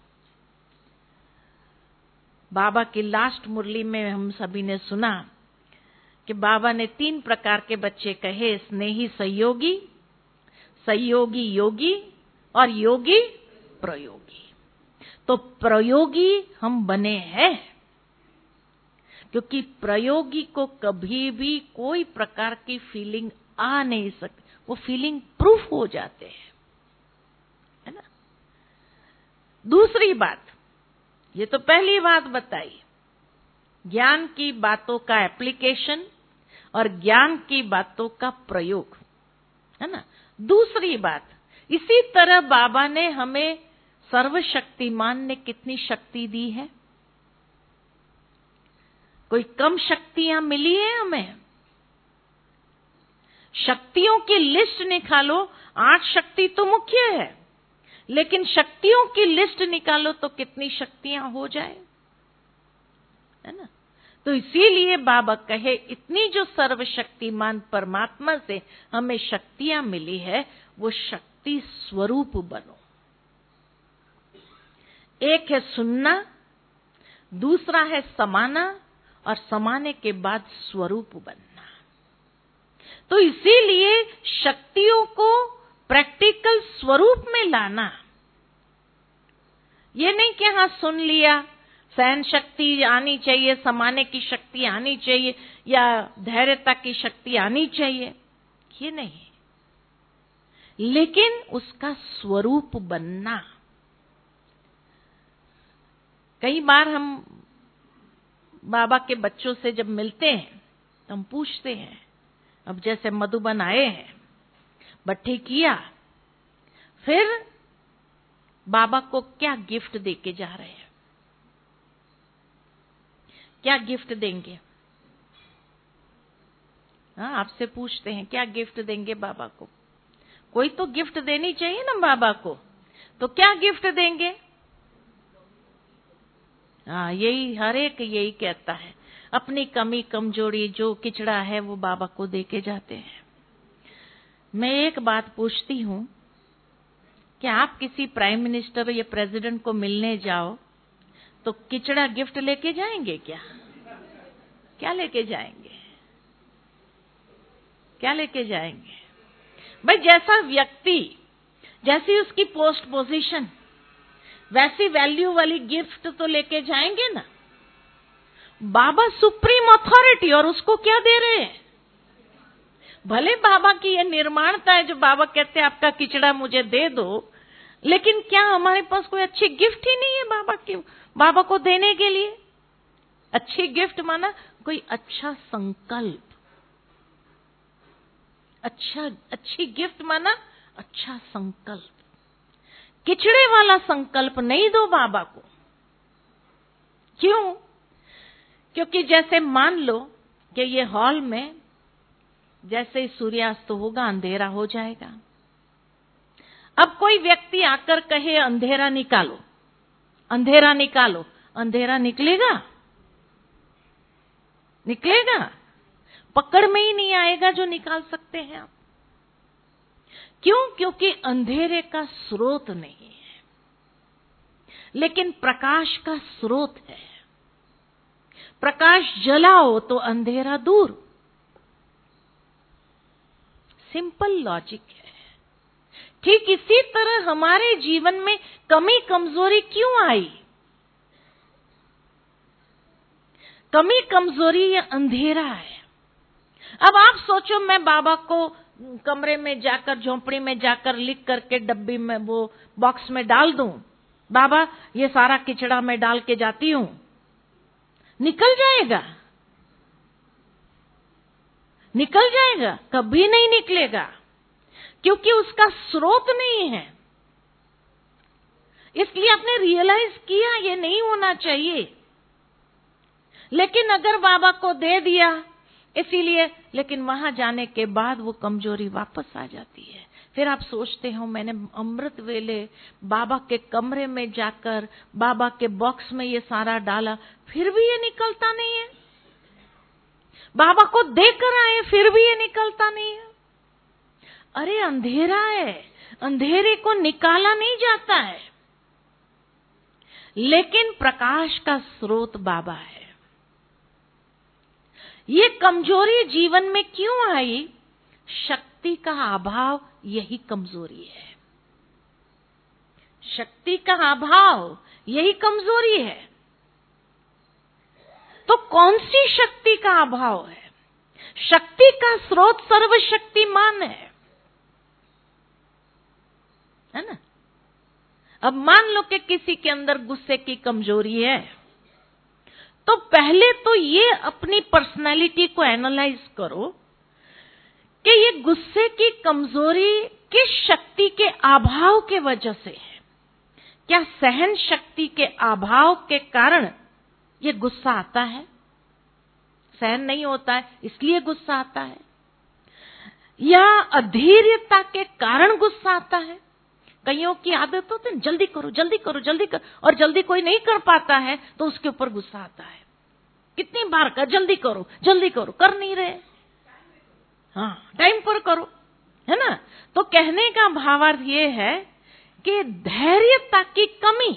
बाबा की लास्ट मुरली में हम सभी ने सुना कि बाबा ने 3 प्रकार के बच्चे कहे, स्नेही सहयोगी, सहयोगी योगी और योगी प्रयोगी। तो प्रयोगी हम बने हैं, क्योंकि प्रयोगी को कभी भी कोई प्रकार की फीलिंग आ नहीं सकती, वो फीलिंग प्रूफ हो जाते हैं, है ना? दूसरी बात, ये तो पहली बात बताई, ज्ञान की बातों का एप्लीकेशन और ज्ञान की बातों का प्रयोग, है ना? दूसरी बात, इसी तरह बाबा ने हमें सर्वशक्तिमान ने कितनी शक्ति दी है? कोई कम शक्तियां मिली है हमें? शक्तियों की लिस्ट निकालो, 8 शक्ति तो मुख्य है, लेकिन शक्तियों की लिस्ट निकालो तो कितनी शक्तियां हो जाए, है ना? तो इसीलिए बाबा कहे इतनी जो सर्वशक्तिमान परमात्मा से हमें शक्तियां मिली है, वो शक्ति स्वरूप बनो। एक है सुनना, दूसरा है समाना, और समाने के बाद स्वरूप बनना। तो इसीलिए शक्तियों को प्रैक्टिकल स्वरूप में लाना, ये नहीं कि हाँ सुन लिया, सहन शक्ति आनी चाहिए, समाने की शक्ति आनी चाहिए, या धैर्यता की शक्ति आनी चाहिए, ये नहीं, लेकिन उसका स्वरूप बनना। कई बार हम बाबा के बच्चों से जब मिलते हैं तो हम पूछते हैं, अब जैसे मधुबन आए हैं, भट्ठी किया, फिर बाबा को क्या गिफ्ट देके जा रहे हैं? क्या गिफ्ट देंगे? हाँ, आपसे पूछते हैं क्या गिफ्ट देंगे बाबा को? कोई तो गिफ्ट देनी चाहिए ना बाबा को, तो क्या गिफ्ट देंगे? हाँ, यही हर एक यही कहता है, अपनी कमी कमजोरी जो किचड़ा है वो बाबा को देके जाते हैं। मैं एक बात पूछती हूँ, क्या आप किसी प्राइम मिनिस्टर या प्रेसिडेंट को मिलने जाओ तो किचड़ा गिफ्ट लेके जाएंगे क्या? क्या लेके जाएंगे? क्या लेके जाएंगे? भाई जैसा व्यक्ति, जैसी उसकी पोस्ट पोजीशन, वैसी वैल्यू वाली गिफ्ट तो लेके जाएंगे ना। बाबा सुप्रीम अथॉरिटी, और उसको क्या दे रहे हैं? भले बाबा की ये निर्माणता है जो बाबा कहते हैं आपका किचड़ा मुझे दे दो, लेकिन क्या हमारे पास कोई अच्छी गिफ्ट ही नहीं है बाबा को देने के लिए? अच्छी गिफ्ट माना कोई अच्छा संकल्प, अच्छी गिफ्ट माना अच्छा संकल्प। किचड़े वाला संकल्प नहीं दो बाबा को। क्यों? क्योंकि जैसे मान लो कि ये हॉल में जैसे ही सूर्यास्त होगा अंधेरा हो जाएगा। अब कोई व्यक्ति आकर कहे अंधेरा निकालो, अंधेरा निकालो, अंधेरा निकलेगा? निकलेगा? पकड़ में ही नहीं आएगा जो निकाल सकते हैं आप। क्यों? क्योंकि अंधेरे का स्रोत नहीं है, लेकिन प्रकाश का स्रोत है। प्रकाश जलाओ तो अंधेरा दूर। सिंपल लॉजिक है। ठीक इसी तरह हमारे जीवन में कमी कमजोरी क्यों आई? कमी कमजोरी या अंधेरा है। अब आप सोचो, मैं बाबा को कमरे में जाकर, झोंपड़ी में जाकर लिख करके डब्बी में, वो बॉक्स में डाल दूं, बाबा ये सारा किचड़ा मैं डाल के जाती हूं, निकल जाएगा? निकल जाएगा? कभी नहीं निकलेगा, क्योंकि उसका स्रोत नहीं है। इसलिए आपने रियलाइज किया ये नहीं होना चाहिए, लेकिन अगर बाबा को दे दिया इसीलिए, लेकिन वहां जाने के बाद वो कमजोरी वापस आ जाती है। फिर आप सोचते हो मैंने अमृत वेले बाबा के कमरे में जाकर बाबा के बॉक्स में ये सारा डाला, फिर भी ये निकलता नहीं है। बाबा को देकर आए, फिर भी ये निकलता नहीं है। अरे अंधेरा है, अंधेरे को निकाला नहीं जाता है, लेकिन प्रकाश का स्रोत बाबा है। ये कमजोरी जीवन में क्यों आई? शक्ति का अभाव यही कमजोरी है। शक्ति का अभाव यही कमजोरी है। तो कौन सी शक्ति का अभाव है? शक्ति का स्रोत सर्वशक्तिमान है ना? अब मान लो कि किसी के अंदर गुस्से की कमजोरी है, तो पहले तो ये अपनी पर्सनालिटी को एनालाइज करो कि ये गुस्से की कमजोरी किस शक्ति के अभाव के वजह से है। क्या सहन शक्ति के अभाव के कारण ये गुस्सा आता है? सहन नहीं होता है इसलिए गुस्सा आता है? या अधीरता के कारण गुस्सा आता है? कईयों की आदत होती है जल्दी करो जल्दी करो जल्दी करो, और जल्दी कोई नहीं कर पाता है तो उसके ऊपर गुस्सा आता है। कितनी बार का जल्दी करो, कर नहीं रहे। हाँ, टाइम पर करो, है ना? तो कहने का भावार्थ ये है कि धैर्यता की कमी,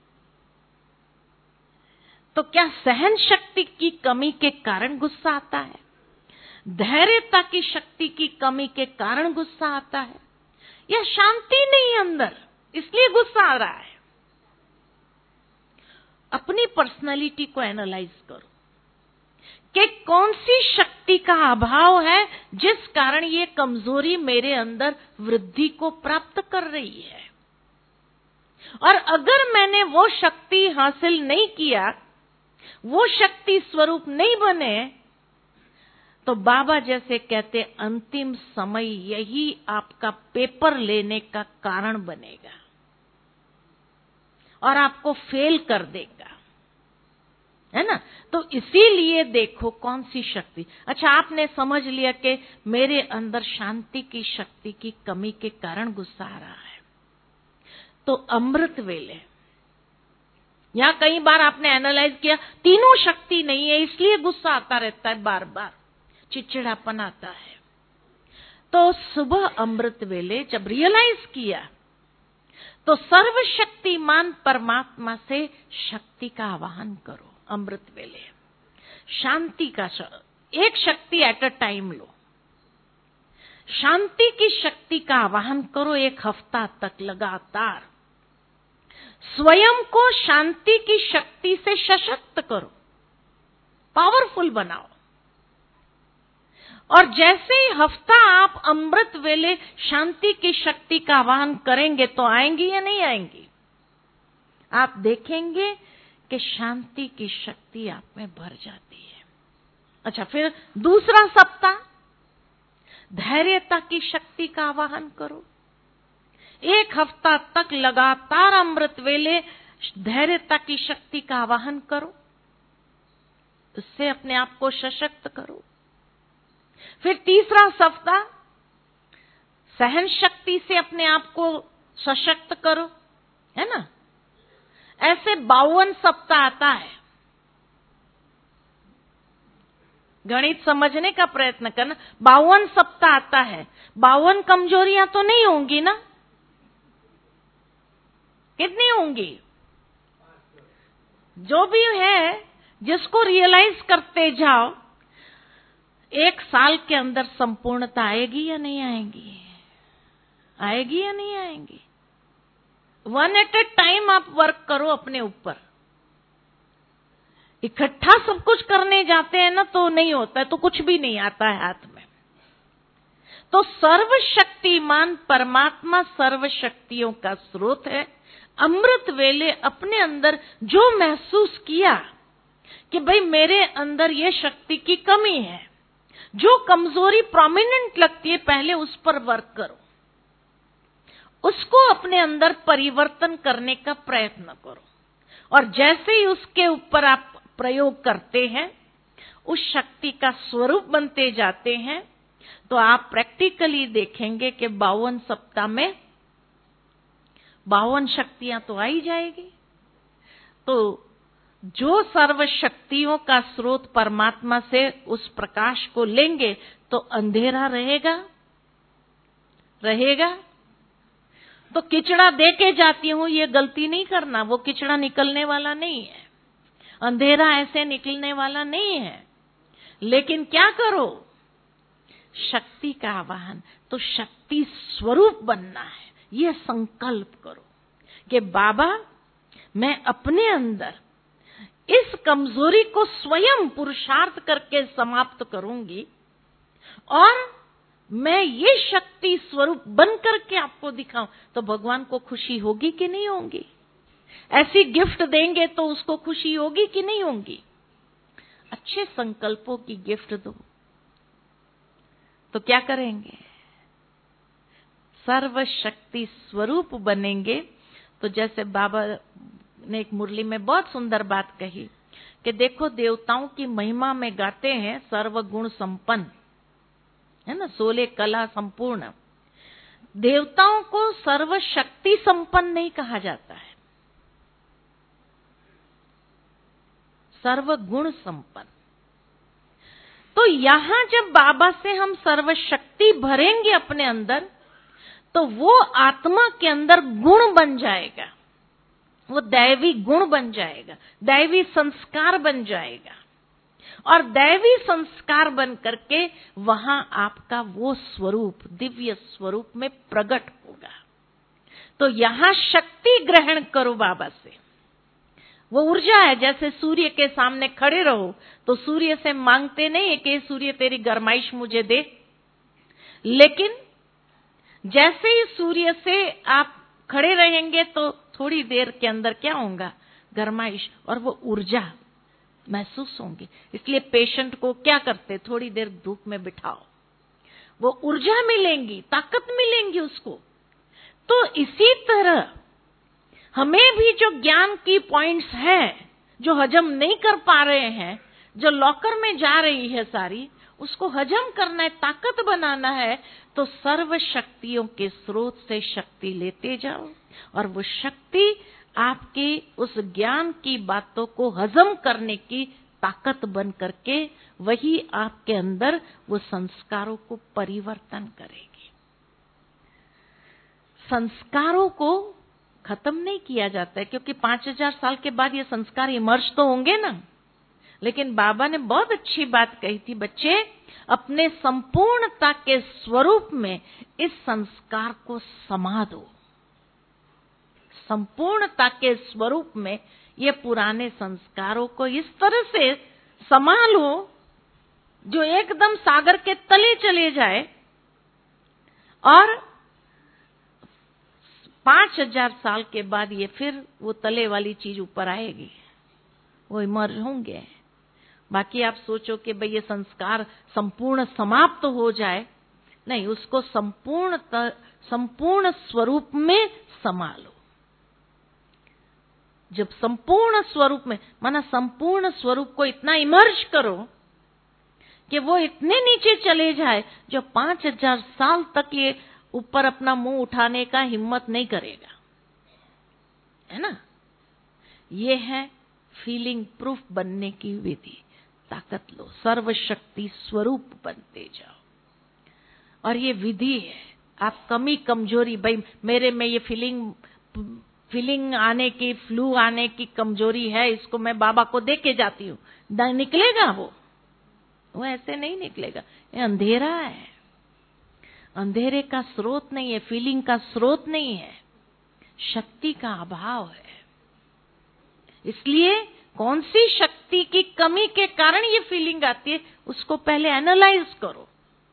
तो क्या सहन शक्ति की कमी के कारण गुस्सा आता है? धैर्यता की शक्ति की कमी के कारण गुस्सा आता है? या शांति नहीं अंदर इसलिए गुस्सा आ रहा है? अपनी पर्सनालिटी को एनालाइज करो कि कौन सी शक्ति का अभाव है जिस कारण ये कमजोरी मेरे अंदर वृद्धि को प्राप्त कर रही है। और अगर मैंने वो शक्ति हासिल नहीं किया, वो शक्ति स्वरूप नहीं बने, तो बाबा जैसे कहते अंतिम समय यही आपका पेपर लेने का कारण बनेगा और आपको फेल कर देगा, है ना? तो इसीलिए देखो कौन सी शक्ति। अच्छा, आपने समझ लिया कि मेरे अंदर शांति की शक्ति की कमी के कारण गुस्सा आ रहा है, तो अमृत वेले या कई बार आपने एनालाइज किया तीनों शक्ति नहीं है इसलिए गुस्सा आता रहता है, बार बार चिड़चिड़ापन आता है। तो सुबह अमृत वेले जब रियलाइज किया तो सर्वशक्तिमान परमात्मा से शक्ति का आवाहन करो। अमृत वेले शांति का एक शक्ति एट अ टाइम लो, शांति की शक्ति का आवाहन करो। 1 हफ्ता तक लगातार स्वयं को शांति की शक्ति से सशक्त करो, पावरफुल बनाओ। और जैसे ही हफ्ता आप अमृत वेले शांति की शक्ति का आवाहन करेंगे तो आएंगी या नहीं आएंगी? आप देखेंगे कि शांति की शक्ति आप में भर जाती है। अच्छा, फिर दूसरा सप्ताह धैर्यता की शक्ति का आवाहन करो। 1 हफ्ता तक लगातार अमृत वेले धैर्यता की शक्ति का आवाहन करो, उससे अपने आप को सशक्त करो। फिर तीसरा सप्ताह सहन शक्ति से अपने आप को सशक्त करो, है ना? ऐसे 52 सप्ताह आता है। गणित समझने का प्रयत्न करना। 52 सप्ताह आता है। 52 कमजोरियां तो नहीं होंगी ना? कितनी होंगी? जो भी है जिसको रियलाइज करते जाओ, 1 साल के अंदर संपूर्णता आएगी या नहीं आएगी? आएगी या नहीं आएगी? 1 एट ए टाइम आप वर्क करो अपने ऊपर। इकट्ठा सब कुछ करने जाते हैं ना तो नहीं होता है, तो कुछ भी नहीं आता है हाथ में। तो सर्वशक्तिमान परमात्मा सर्व शक्तियों का स्रोत है। अमृत वेले अपने अंदर जो महसूस किया कि भाई मेरे अंदर ये शक्ति की कमी है, जो कमजोरी प्रोमिनेंट लगती है, पहले उस पर वर्क करो, उसको अपने अंदर परिवर्तन करने का प्रयत्न करो। और जैसे ही उसके ऊपर आप प्रयोग करते हैं, उस शक्ति का स्वरूप बनते जाते हैं, तो आप प्रैक्टिकली देखेंगे कि 52 सप्ताह में 52 शक्तियां तो आ ही जाएगी। तो जो सर्व शक्तियों का स्रोत परमात्मा से उस प्रकाश को लेंगे तो अंधेरा रहेगा? रहेगा? तो किचड़ा दे के जाती हूं, ये गलती नहीं करना, वो किचड़ा निकलने वाला नहीं है, अंधेरा ऐसे निकलने वाला नहीं है। लेकिन क्या करो? शक्ति का आवाहन, तो शक्ति स्वरूप बनना है। यह संकल्प करो कि बाबा मैं अपने अंदर इस कमजोरी को स्वयं पुरुषार्थ करके समाप्त करूंगी और मैं ये शक्ति स्वरूप बन करके आपको दिखाऊं। तो भगवान को खुशी होगी कि नहीं होगी? ऐसी गिफ्ट देंगे तो उसको खुशी होगी कि नहीं होगी? अच्छे संकल्पों की गिफ्ट दो तो क्या करेंगे? सर्व शक्ति स्वरूप बनेंगे। तो जैसे बाबा ने एक मुरली में बहुत सुंदर बात कही कि देखो देवताओं की महिमा में गाते हैं सर्व गुण संपन्न, है ना, 16 कला संपूर्ण। देवताओं को सर्व शक्ति संपन्न नहीं कहा जाता है, सर्व गुण संपन्न। तो यहां जब बाबा से हम सर्व शक्ति भरेंगे अपने अंदर, तो वो आत्मा के अंदर गुण बन जाएगा, वो दैवी गुण बन जाएगा, दैवी संस्कार बन जाएगा। और दैवी संस्कार बन करके वहां आपका वो स्वरूप दिव्य स्वरूप में प्रकट होगा। तो यहां शक्ति ग्रहण करो बाबा से। वो ऊर्जा है, जैसे सूर्य के सामने खड़े रहो तो सूर्य से मांगते नहीं है कि सूर्य तेरी गरमाइश मुझे दे, लेकिन जैसे ही सूर्य से आप खड़े रहेंगे तो थोड़ी देर के अंदर क्या होगा? गरमाइश और वो ऊर्जा महसूस होंगी। इसलिए पेशेंट को क्या करते? थोड़ी देर धूप में बिठाओ, वो ऊर्जा मिलेंगी, ताकत मिलेंगी उसको। तो इसी तरह हमें भी जो ज्ञान की पॉइंट्स हैं, जो हजम नहीं कर पा रहे हैं, जो लॉकर में जा रही है सारी, उसको हजम करना है, ताकत बनाना है, तो सर्व शक्तियों के स्रोत से शक्ति लेते जाओ और वो शक्ति आपके उस ज्ञान की बातों को हजम करने की ताकत बन करके वही आपके अंदर वो संस्कारों को परिवर्तन करेगी। संस्कारों को खत्म नहीं किया जाता है, क्योंकि 5000 साल के बाद ये संस्कार इमर्ज तो होंगे ना। लेकिन बाबा ने बहुत अच्छी बात कही थी, बच्चे अपने संपूर्णता के स्वरूप में इस संस्कार को समा दो। संपूर्णता के स्वरूप में ये पुराने संस्कारों को इस तरह से समा लो जो एकदम सागर के तले चले जाए और 5000 साल के बाद ये फिर वो तले वाली चीज ऊपर आएगी, वो इमर्ज होंगे। बाकी आप सोचो कि भाई ये संस्कार संपूर्ण समाप्त हो जाए, नहीं, उसको संपूर्ण स्वरूप में समा लो। जब संपूर्ण स्वरूप में, माना संपूर्ण स्वरूप को इतना इमर्ज करो कि वो इतने नीचे चले जाए जो 5000 साल तक ये ऊपर अपना मुंह उठाने का हिम्मत नहीं करेगा, है ना। ये है फीलिंग प्रूफ बनने की विधि। ताकत लो, सर्वशक्ति स्वरूप बनते जाओ। और ये विधि है। आप कमी कमजोरी, भाई मेरे में ये फीलिंग फीलिंग आने की, फ्लू आने की कमजोरी है, इसको मैं बाबा को दे के जाती हूँ, निकलेगा वो ऐसे नहीं निकलेगा। ये अंधेरा है, अंधेरे का स्रोत नहीं है, फीलिंग का स्रोत नहीं है, शक्ति का अभाव है। इसलिए कौन सी शक्ति की कमी के कारण ये फीलिंग आती है, उसको पहले एनालाइज करो।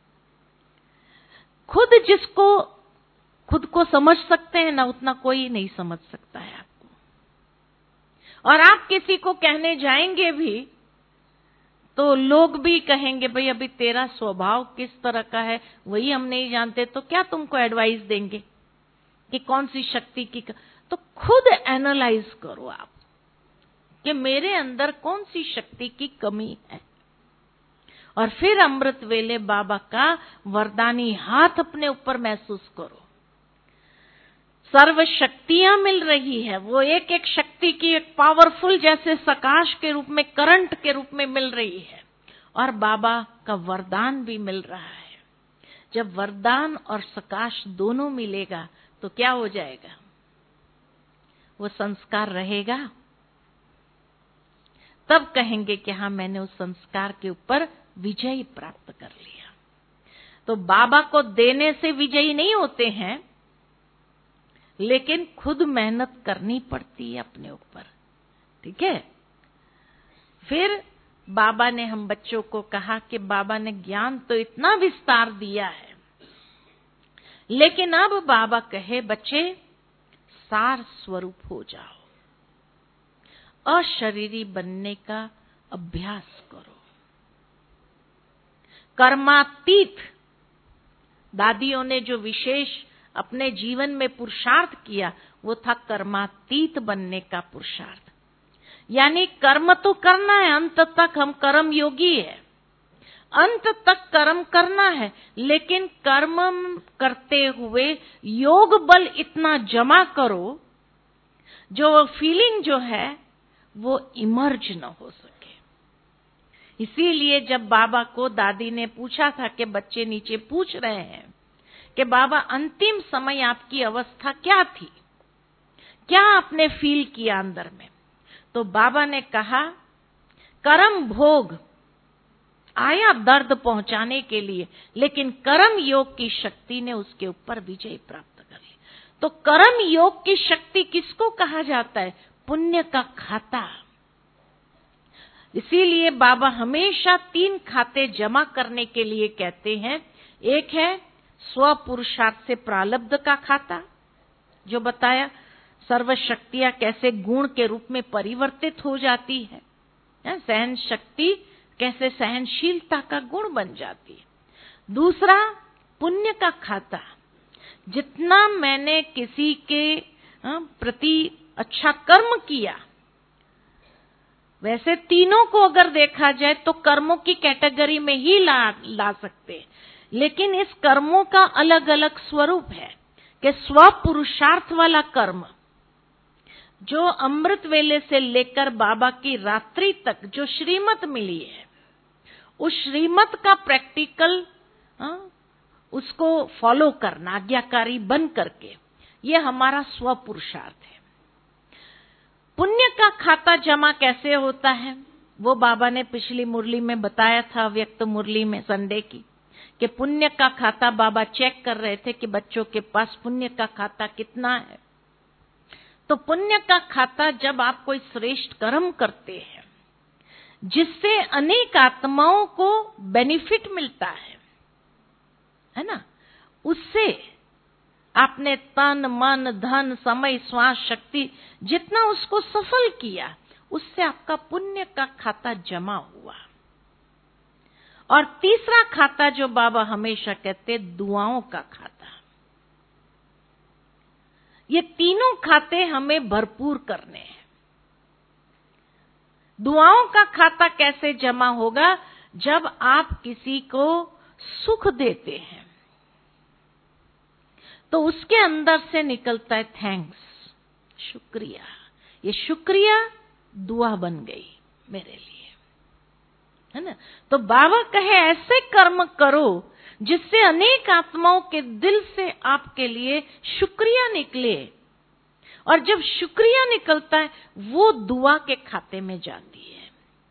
जिसको खुद को समझ सकते हैं ना, उतना कोई नहीं समझ सकता है आपको। और आप किसी को कहने जाएंगे भी तो लोग भी कहेंगे, भाई अभी तेरा स्वभाव किस तरह का है वही हम नहीं जानते, तो क्या तुमको एडवाइस देंगे कि कौन सी शक्ति की। तो खुद एनालाइज करो आप कि मेरे अंदर कौन सी शक्ति की कमी है, और फिर अमृत वेले बाबा का वरदानी हाथ अपने ऊपर महसूस करो। सर्व शक्तियां मिल रही है, वो एक एक शक्ति की एक पावरफुल जैसे सकाश के रूप में, करंट के रूप में मिल रही है, और बाबा का वरदान भी मिल रहा है। जब वरदान और सकाश दोनों मिलेगा तो क्या हो जाएगा, वो संस्कार रहेगा, तब कहेंगे कि हाँ मैंने उस संस्कार के ऊपर विजय प्राप्त कर लिया। तो बाबा को देने से विजयी नहीं होते हैं, लेकिन खुद मेहनत करनी पड़ती है अपने ऊपर, ठीक है। फिर बाबा ने हम बच्चों को कहा कि बाबा ने ज्ञान तो इतना विस्तार दिया है, लेकिन अब बाबा कहे बच्चे सार स्वरूप हो जाओ, अशरीरी बनने का अभ्यास करो, कर्मातीत। दादियों ने जो विशेष अपने जीवन में पुरुषार्थ किया वो था कर्मातीत बनने का पुरुषार्थ। यानी कर्म तो करना है, अंत तक हम कर्म योगी है, अंत तक कर्म करना है, लेकिन कर्म करते हुए योग बल इतना जमा करो जो फीलिंग जो है वो इमर्ज न हो सके। इसीलिए जब बाबा को दादी ने पूछा था कि बच्चे नीचे पूछ रहे हैं कि बाबा अंतिम समय आपकी अवस्था क्या थी, क्या आपने फील किया अंदर में, तो बाबा ने कहा कर्म भोग आया दर्द पहुंचाने के लिए, लेकिन कर्म योग की शक्ति ने उसके ऊपर विजय प्राप्त कर ली। तो कर्म योग की शक्ति किसको कहा जाता है, पुण्य का खाता। इसीलिए बाबा हमेशा 3 खाते जमा करने के लिए कहते हैं। एक है स्व पुरुषार्थ से प्रारब्ध का खाता, जो बताया सर्व शक्तियां कैसे गुण के रूप में परिवर्तित हो जाती है, सहन शक्ति कैसे सहनशीलता का गुण बन जाती है। दूसरा पुण्य का खाता, जितना मैंने किसी के प्रति अच्छा कर्म किया, वैसे तीनों को अगर देखा जाए तो कर्मों की कैटेगरी में ही ला सकते हैं, लेकिन इस कर्मों का अलग अलग स्वरूप है कि स्व पुरुषार्थ वाला कर्म जो अमृत वेले से लेकर बाबा की रात्रि तक जो श्रीमत मिली है, उस श्रीमत का प्रैक्टिकल उसको फॉलो करना, आज्ञाकारी बन करके, ये हमारा स्व पुरुषार्थ है। पुण्य का खाता जमा कैसे होता है वो बाबा ने पिछली मुरली में बताया था, व्यक्त मुरली में संडे की, कि पुण्य का खाता बाबा चेक कर रहे थे कि बच्चों के पास पुण्य का खाता कितना है। तो पुण्य का खाता, जब आप कोई श्रेष्ठ कर्म करते हैं जिससे अनेक आत्माओं को बेनिफिट मिलता है ना, उससे आपने तन मन धन समय श्वास शक्ति जितना उसको सफल किया, उससे आपका पुण्य का खाता जमा हुआ। और तीसरा खाता जो बाबा हमेशा कहते, दुआओं का खाता। ये तीनों खाते हमें भरपूर करने हैं। दुआओं का खाता कैसे जमा होगा, जब आप किसी को सुख देते हैं तो उसके अंदर से निकलता है थैंक्स, शुक्रिया। ये शुक्रिया दुआ बन गई मेरे लिए, है ना। तो बाबा कहे ऐसे कर्म करो जिससे अनेक आत्माओं के दिल से आपके लिए शुक्रिया निकले, और जब शुक्रिया निकलता है वो दुआ के खाते में जाती है।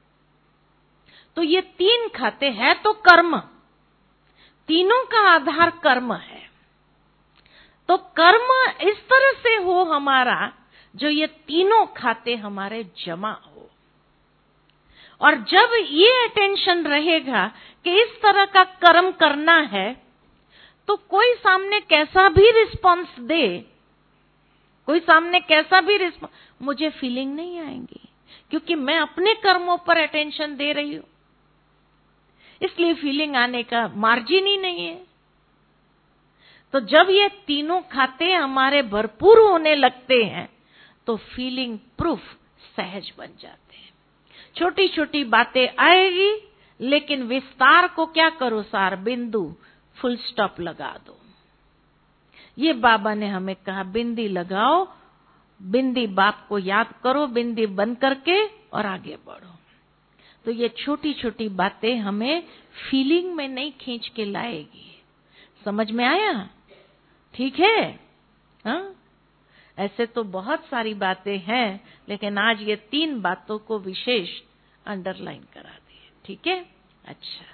तो ये 3 खाते हैं तो कर्म, तीनों का आधार कर्म है। तो कर्म इस तरह से हो हमारा, जो ये तीनों खाते हमारे जमा हो। और जब ये अटेंशन रहेगा कि इस तरह का कर्म करना है, तो कोई सामने कैसा भी रिस्पॉन्स दे, कोई सामने कैसा भी रिस्पॉन्स, मुझे फीलिंग नहीं आएंगी, क्योंकि मैं अपने कर्मों पर अटेंशन दे रही हूं। इसलिए फीलिंग आने का मार्जिन ही नहीं है। तो जब ये तीनों खाते हमारे भरपूर होने लगते हैं तो फीलिंग प्रूफ सहज बन जाते हैं। छोटी छोटी बातें आएगी, लेकिन विस्तार को क्या करो, सार बिंदु फुल स्टॉप लगा दो। ये बाबा ने हमें कहा, बिंदी लगाओ, बिंदी बाप को याद करो, बिंदी बंद करके और आगे बढ़ो। तो ये छोटी छोटी बातें हमें फीलिंग में नहीं खींच के लाएगी। समझ में आया? ठीक है? हाँ, ऐसे तो बहुत सारी बातें हैं, लेकिन आज ये 3 बातों को विशेष अंडरलाइन करा दिए। ठीक है? अच्छा,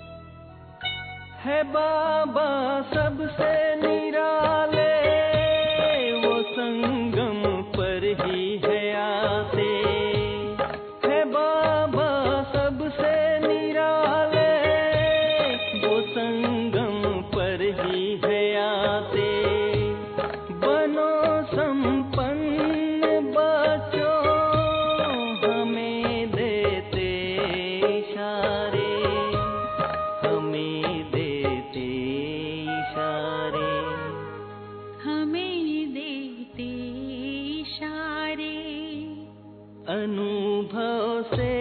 है बाबा सबसे निराले, है आते, है बाबा सबसे निराले, वो संगम पर ही है आते। बनो संपन्न बच्चों, हमें देते इशारे, हमें देते इशारे, हमें देते इशारे। अनुभव से